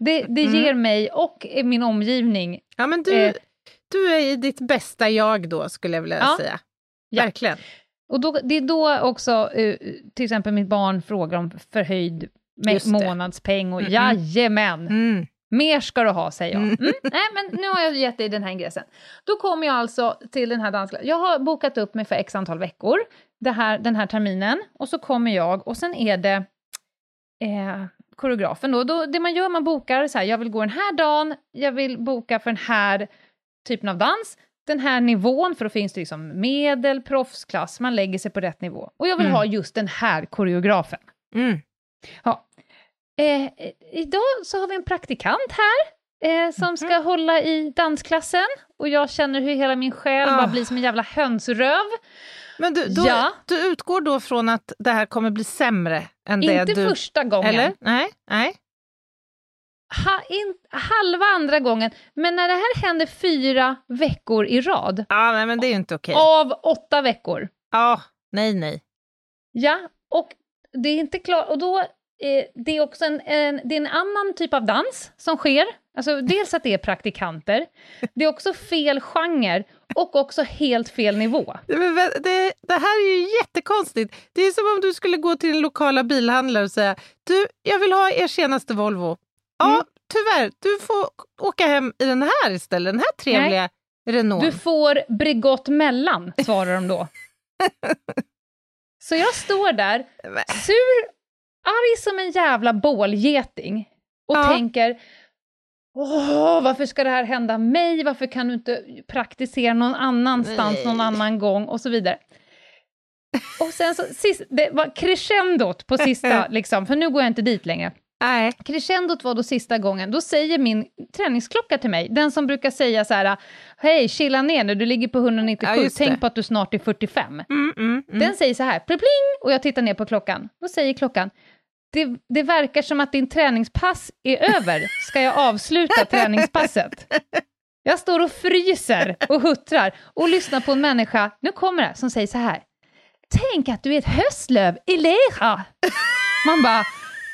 Speaker 3: Det, det
Speaker 2: Mm.
Speaker 3: ger mig och min omgivning.
Speaker 2: Ja, men du,
Speaker 3: Eh.
Speaker 2: du är i ditt bästa jag då, skulle jag vilja
Speaker 3: Ja.
Speaker 2: säga.
Speaker 3: Ja.
Speaker 2: Verkligen.
Speaker 3: Och då, det är då också, eh, till exempel mitt barn frågar om förhöjd med
Speaker 2: Just det.
Speaker 3: månadspeng och
Speaker 2: Mm-mm.
Speaker 3: jajamän.
Speaker 2: Mm.
Speaker 3: Mer ska du ha, säger jag.
Speaker 2: Mm.
Speaker 3: Mm. Nej, men nu har jag gett dig den här ingressen. Då kommer jag alltså till den här dansklassen. Jag har bokat upp mig för x antal veckor det här, den här terminen. Och så kommer jag och sen är det eh, koreografen. Då. Då, det man gör, man bokar så här, jag vill gå den här dagen, jag vill boka för den här typen av dans. Den här nivån, för då finns det liksom medel, proffsklass, man lägger sig på rätt nivå. Och jag vill
Speaker 2: Mm.
Speaker 3: ha just den här koreografen.
Speaker 2: Mm.
Speaker 3: Ja. Eh, idag så har vi en praktikant här eh, som ska
Speaker 2: Mm.
Speaker 3: hålla i dansklassen. Och jag känner hur hela min själ
Speaker 2: Ah.
Speaker 3: bara blir som en jävla hönsröv.
Speaker 2: Men du, då,
Speaker 3: Ja.
Speaker 2: du utgår då från att det här kommer bli sämre än
Speaker 3: Inte
Speaker 2: det du...
Speaker 3: första gången.
Speaker 2: Eller? Nej, nej.
Speaker 3: Ha, in, halva andra gången. Men när det här händer fyra veckor i rad.
Speaker 2: Ja, nej, men det är ju inte okej.
Speaker 3: Av åtta veckor.
Speaker 2: Ja, nej, nej.
Speaker 3: Ja, och det är inte klart. Och då, eh, det är också en, en, det är en annan typ av dans som sker. Alltså dels att det är praktikanter. Det är också fel genre. Och också helt fel nivå.
Speaker 2: Det, det, det här är ju jättekonstigt. Det är som om du skulle gå till en lokala bilhandlare och säga, du, jag vill ha er senaste Volvo. Ja,
Speaker 3: Mm.
Speaker 2: tyvärr, du får åka hem i den här istället, den här trevliga Renault.
Speaker 3: Du får Bregott mellan, svarar de då. Så jag står där, sur, arg som en jävla bålgeting. Och
Speaker 2: Ja.
Speaker 3: tänker, åh, varför ska det här hända mig? Varför kan du inte praktisera någon annanstans
Speaker 2: Nej.
Speaker 3: någon annan gång? Och så vidare. Och sen så, sist, det var crescendot på sista, liksom, för nu går jag inte dit längre.
Speaker 2: Nej.
Speaker 3: Crescendot var då sista gången, då säger min träningsklocka till mig, den som brukar säga så här, hej, chilla ner nu, du ligger på etthundranittiosju,
Speaker 2: Ja, just det.
Speaker 3: tänk på att du snart är fyrtiofem.
Speaker 2: Mm, mm, mm.
Speaker 3: Den säger så här, pling, pling, och jag tittar ner på klockan. Då säger klockan, det, det verkar som att din träningspass är över. Ska jag avsluta träningspasset? Jag står och fryser och huttrar och lyssnar på en människa, nu kommer det, som säger så här, tänk att du är ett höstlöv i lera. Man bara,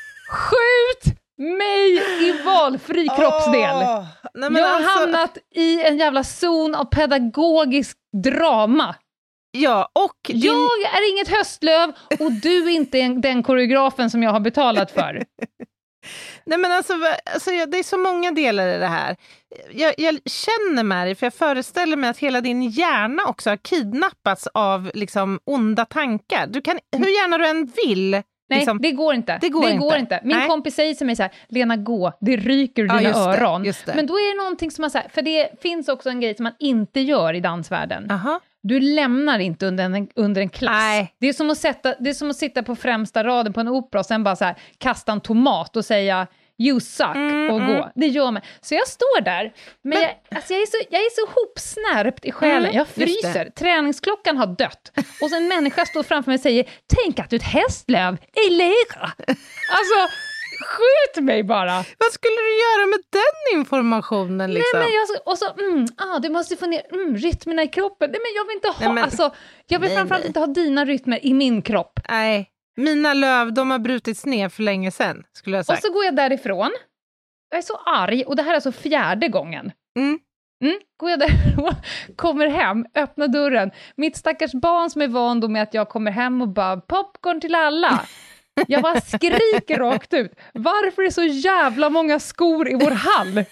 Speaker 3: skjut mig i valfri kroppsdel.
Speaker 2: Åh, nej, men
Speaker 3: Jag har
Speaker 2: alltså,
Speaker 3: hamnat i en jävla zon av pedagogisk drama.
Speaker 2: Ja, och din...
Speaker 3: Jag är inget höstlöv och du är inte en, den koreografen som jag har betalat för.
Speaker 2: Nej, men alltså, alltså, det är så många delar i det här. Jag, jag känner med dig, för jag föreställer mig att hela din hjärna också har kidnappats av liksom, onda tankar. Du kan, hur gärna du än vill.
Speaker 3: Nej,
Speaker 2: liksom,
Speaker 3: det går inte.
Speaker 2: Det går
Speaker 3: det
Speaker 2: inte.
Speaker 3: Går inte. Min
Speaker 2: Nej.
Speaker 3: kompis säger till mig så här, Lena, gå, det ryker ur
Speaker 2: Ja,
Speaker 3: dina
Speaker 2: just det,
Speaker 3: öron.
Speaker 2: just det.
Speaker 3: Men då är det någonting som man säger, för det finns också en grej som man inte gör i dansvärlden.
Speaker 2: Aha.
Speaker 3: Du lämnar inte under en, under en klass.
Speaker 2: Nej.
Speaker 3: Det är, som att sätta, det är som att sitta på främsta raden på en opera och sen bara så här, kasta en tomat och säga you suck
Speaker 2: Mm,
Speaker 3: och
Speaker 2: mm.
Speaker 3: gå. Det gör man. Så jag står där, men,
Speaker 2: Men-
Speaker 3: jag, alltså jag, är så, jag är så hopsnärpt i själen.
Speaker 2: Mm,
Speaker 3: jag
Speaker 2: just det.
Speaker 3: fryser. Träningsklockan har dött. Och så en människa står framför mig och säger, tänk att du är ett hästlöv i lera. Alltså, skjut mig bara.
Speaker 2: Vad skulle du göra med den informationen? Liksom?
Speaker 3: Nej, men jag, och så, mm, ah, du måste få ner mm, rytmerna i kroppen. Nej, men jag vill inte ha,
Speaker 2: Nej, men-
Speaker 3: alltså, jag vill
Speaker 2: nej,
Speaker 3: framförallt
Speaker 2: nej.
Speaker 3: inte ha dina rytmer i min kropp.
Speaker 2: Nej, mina löv, de har brutits ner för länge sedan, skulle jag
Speaker 3: Och
Speaker 2: säga.
Speaker 3: så går jag därifrån. Jag är så arg, och det här är alltså fjärde gången.
Speaker 2: Mm.
Speaker 3: Mm, går jag därifrån, kommer hem, öppnar dörren. Mitt stackars barn som är van då med att jag kommer hem och bara popcorn till alla. Jag bara skriker rakt ut. Varför är det så jävla många skor i vår hall?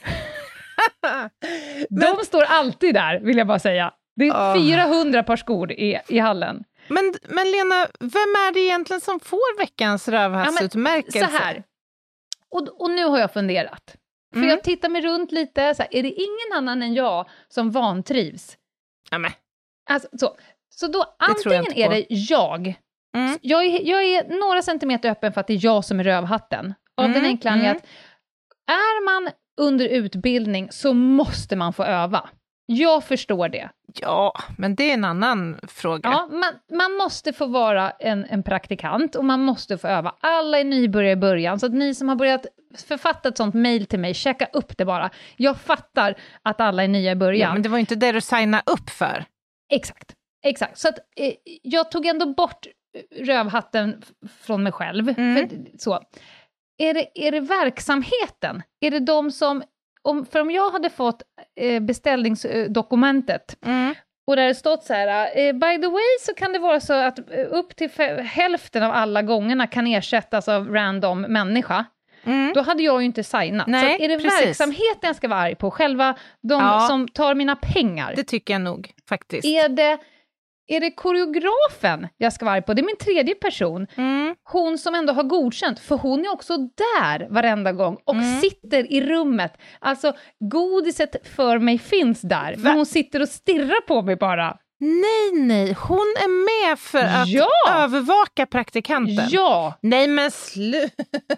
Speaker 3: De står alltid där, vill jag bara säga. Det är
Speaker 2: Åh.
Speaker 3: fyrahundra par skor i, i hallen.
Speaker 2: Men, men Lena, vem är det egentligen som får veckans rövhassutmärkelse?
Speaker 3: Ja, så här. Och, och nu har jag funderat. För
Speaker 2: Mm.
Speaker 3: jag tittar mig runt lite, så här, är det ingen annan än jag som vantrivs?
Speaker 2: Ja, men.
Speaker 3: Alltså, så. så då
Speaker 2: tror jag
Speaker 3: antingen
Speaker 2: inte
Speaker 3: är
Speaker 2: på.
Speaker 3: det jag.
Speaker 2: Mm.
Speaker 3: Jag, är, jag är några centimeter öppen för att det är jag som är rövhatten. Av
Speaker 2: Mm,
Speaker 3: den enkla anledningen
Speaker 2: mm.
Speaker 3: att är man under utbildning så måste man få öva. Jag förstår det.
Speaker 2: Ja, men det är en annan fråga.
Speaker 3: Ja, man, man måste få vara en, en praktikant och man måste få öva. Alla är nybörjare i början, så att ni som har börjat författa ett sånt mejl till mig, checka upp det bara. Jag fattar att alla är nya i början.
Speaker 2: Ja, men det var inte det du signade upp för.
Speaker 3: Exakt, exakt. Så att eh, jag tog ändå bort rövhatten f- från mig själv.
Speaker 2: Mm.
Speaker 3: För, så. är det, är det verksamheten? Är det de som, om, för om jag hade fått eh, beställningsdokumentet
Speaker 2: Mm.
Speaker 3: och där det stått så här, eh, by the way så kan det vara så att eh, upp till fe- hälften av alla gångerna kan ersättas av random människa.
Speaker 2: Mm.
Speaker 3: Då hade jag ju inte signat.
Speaker 2: Nej,
Speaker 3: så att är det
Speaker 2: precis.
Speaker 3: verksamheten jag ska vara arg på? Själva de
Speaker 2: Ja.
Speaker 3: som tar mina pengar?
Speaker 2: Det tycker jag nog, faktiskt.
Speaker 3: Är det, är det koreografen jag ska vara arg på? Det är min tredje person.
Speaker 2: Mm.
Speaker 3: Hon som ändå har godkänt, för hon är också där varenda gång och
Speaker 2: Mm.
Speaker 3: sitter i rummet. Alltså, godiset för mig finns där,
Speaker 2: Va?
Speaker 3: men hon sitter och stirrar på mig bara.
Speaker 2: Nej, nej. Hon är med för att
Speaker 3: Ja!
Speaker 2: övervaka praktikanten.
Speaker 3: Ja!
Speaker 2: Nej, men sluta.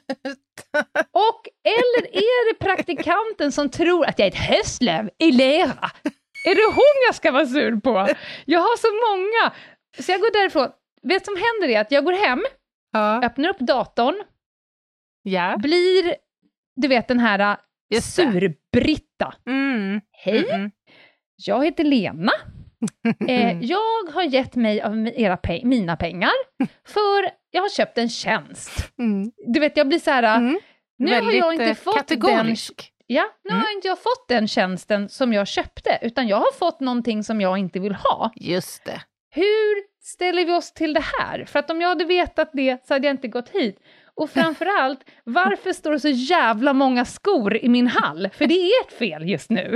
Speaker 3: Och eller är det praktikanten som tror att jag är ett höstlöv i lera? Är det hon jag ska vara sur på? Jag har så många. Så jag går därifrån. Vet som händer är att jag går hem,
Speaker 2: Ja.
Speaker 3: öppnar upp datorn,
Speaker 2: Ja.
Speaker 3: blir, du vet den här
Speaker 2: Just det.
Speaker 3: sur-Britta.
Speaker 2: Mm.
Speaker 3: Hej,
Speaker 2: Mm.
Speaker 3: jag heter Lena. Eh, jag har gett mig av era pe- mina pengar för jag har köpt en tjänst.
Speaker 2: Mm.
Speaker 3: Du vet, jag blir så här,
Speaker 2: Mm.
Speaker 3: nu har jag inte
Speaker 2: eh,
Speaker 3: fått den,
Speaker 2: kategorisk.
Speaker 3: ja, nu
Speaker 2: Mm.
Speaker 3: har inte jag fått den tjänsten som jag köpte, utan jag har fått någonting som jag inte vill ha.
Speaker 2: Just det.
Speaker 3: Hur ställer vi oss till det här? För att om jag hade vetat det så hade jag inte gått hit. Och framförallt, varför står det så jävla många skor i min hall? För det är ett fel just nu.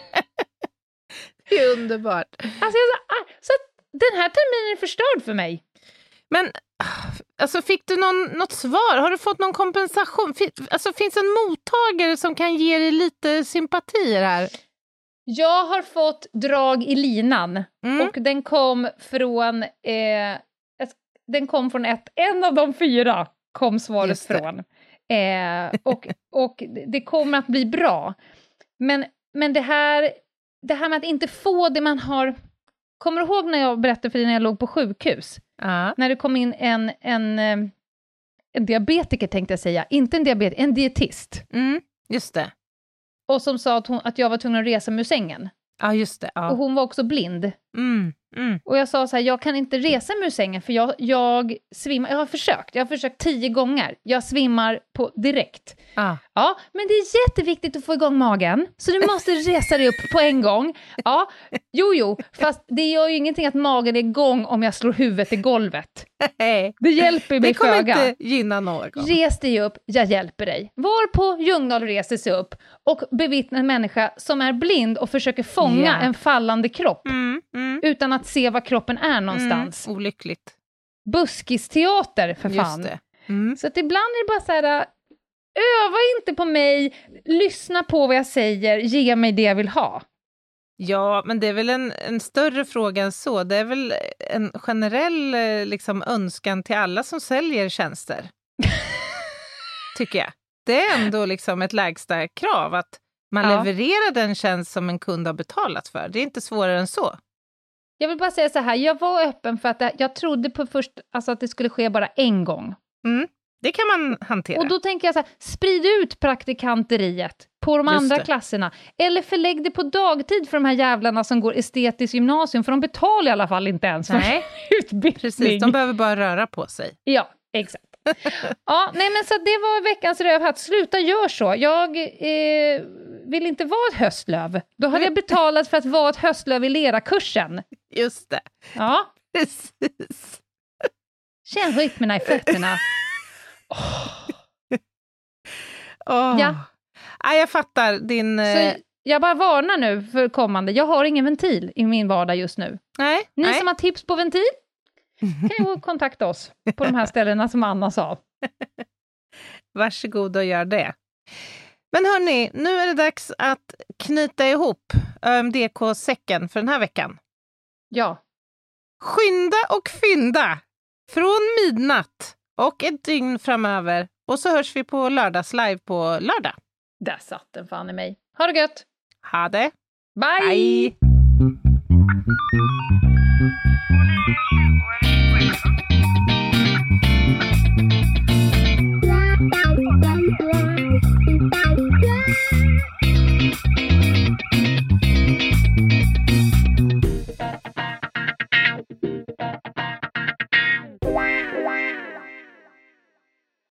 Speaker 2: Det är underbart.
Speaker 3: Alltså, jag är så, ah, så att den här terminen är förstörd för mig.
Speaker 2: Men alltså, fick du någon, något svar? Har du fått någon kompensation? Fin, alltså, finns en mottagare som kan ge dig lite sympatier här?
Speaker 3: Jag har fått drag i linan
Speaker 2: Mm.
Speaker 3: och den kom från eh, ett, den kom från ett, en av de fyra kom svaret
Speaker 2: Just det.
Speaker 3: från. Eh, och, och det kommer att bli bra. Men, men det här det här med att inte få det man har. Kommer du ihåg när jag berättade för dig när jag låg på sjukhus?
Speaker 2: Ja.
Speaker 3: När det kom in en, en, eh, en diabetiker tänkte jag säga, inte en diabetiker, en dietist.
Speaker 2: Mm. Just det.
Speaker 3: Och som sa att, hon, att jag var tvungen att resa mig ur sängen.
Speaker 2: Ja, just det. Ja.
Speaker 3: Och hon var också blind.
Speaker 2: Mm. Mm.
Speaker 3: Och jag sa så här, jag kan inte resa mig ur sängen för jag, jag svimmar. Jag har försökt, jag har försökt tio gånger. Jag svimmar på direkt.
Speaker 2: Ja.
Speaker 3: Ja, men det är jätteviktigt att få igång magen. Så du måste resa dig upp på en gång. Ja, jo, jo. Fast det gör ju ingenting att magen är igång om jag slår huvudet i golvet.
Speaker 2: Hey.
Speaker 3: Det hjälper mig
Speaker 2: Det kommer
Speaker 3: föga.
Speaker 2: inte gynna någon.
Speaker 3: Res dig upp, jag hjälper dig. Varpå Ljungdahl reser sig upp och bevittnar en människa som är blind och försöker fånga
Speaker 2: Yeah.
Speaker 3: en fallande kropp.
Speaker 2: Mm. Mm.
Speaker 3: Utan att se var kroppen är någonstans.
Speaker 2: Mm. Olyckligt.
Speaker 3: Buskisteater, för fan.
Speaker 2: Just det. Mm.
Speaker 3: Så att ibland är det bara så här, öva inte på mig, lyssna på vad jag säger, ge mig det jag vill ha.
Speaker 2: Ja, men det är väl en, en större fråga än så. Det är väl en generell eh, liksom, önskan till alla som säljer tjänster. Tycker jag. Det är ändå liksom ett lägsta krav att man
Speaker 3: Ja.
Speaker 2: levererar den tjänst som en kund har betalat för. Det är inte svårare än så.
Speaker 3: Jag vill bara säga så här, jag var öppen för att det, jag trodde på först alltså att det skulle ske bara en gång.
Speaker 2: Mm. Det kan man hantera.
Speaker 3: Och då tänker jag så här, sprid ut praktikanteriet på de
Speaker 2: Just
Speaker 3: andra
Speaker 2: det.
Speaker 3: klasserna. Eller förlägg det på dagtid för de här jävlarna som går estetiskt gymnasium, för de betalar i alla fall inte ens för
Speaker 2: Nej,
Speaker 3: utbildning.
Speaker 2: precis. De behöver bara röra på sig.
Speaker 3: Ja, exakt. Ja, nej men så det var veckans rövhatt. Sluta gör så. Jag eh, vill inte vara ett höstlöv. Då hade jag betalat för att vara ett höstlöv i lera-kursen.
Speaker 2: Just det.
Speaker 3: Ja,
Speaker 2: Precis.
Speaker 3: känn rytmerna i fötterna.
Speaker 2: Åh.
Speaker 3: Ja.
Speaker 2: Ja, jag fattar din... eh,
Speaker 3: Så jag bara varnar nu för kommande. Jag har ingen ventil i min vardag just nu.
Speaker 2: Nej,
Speaker 3: Ni
Speaker 2: nej.
Speaker 3: som har tips på ventil kan ju kontakta oss på de här ställena som Anna sa.
Speaker 2: Varsågod och gör det. Men hörni, nu är det dags att knyta ihop Ö M D K-säcken för den här veckan.
Speaker 3: Ja,
Speaker 2: Skynda och fynda! Från midnatt och ett dygn framöver. Och så hörs vi på lördagslive på lördag.
Speaker 3: där satt den fan i mig. Ha det gött!
Speaker 2: Ha det!
Speaker 3: Bye!
Speaker 2: Bye.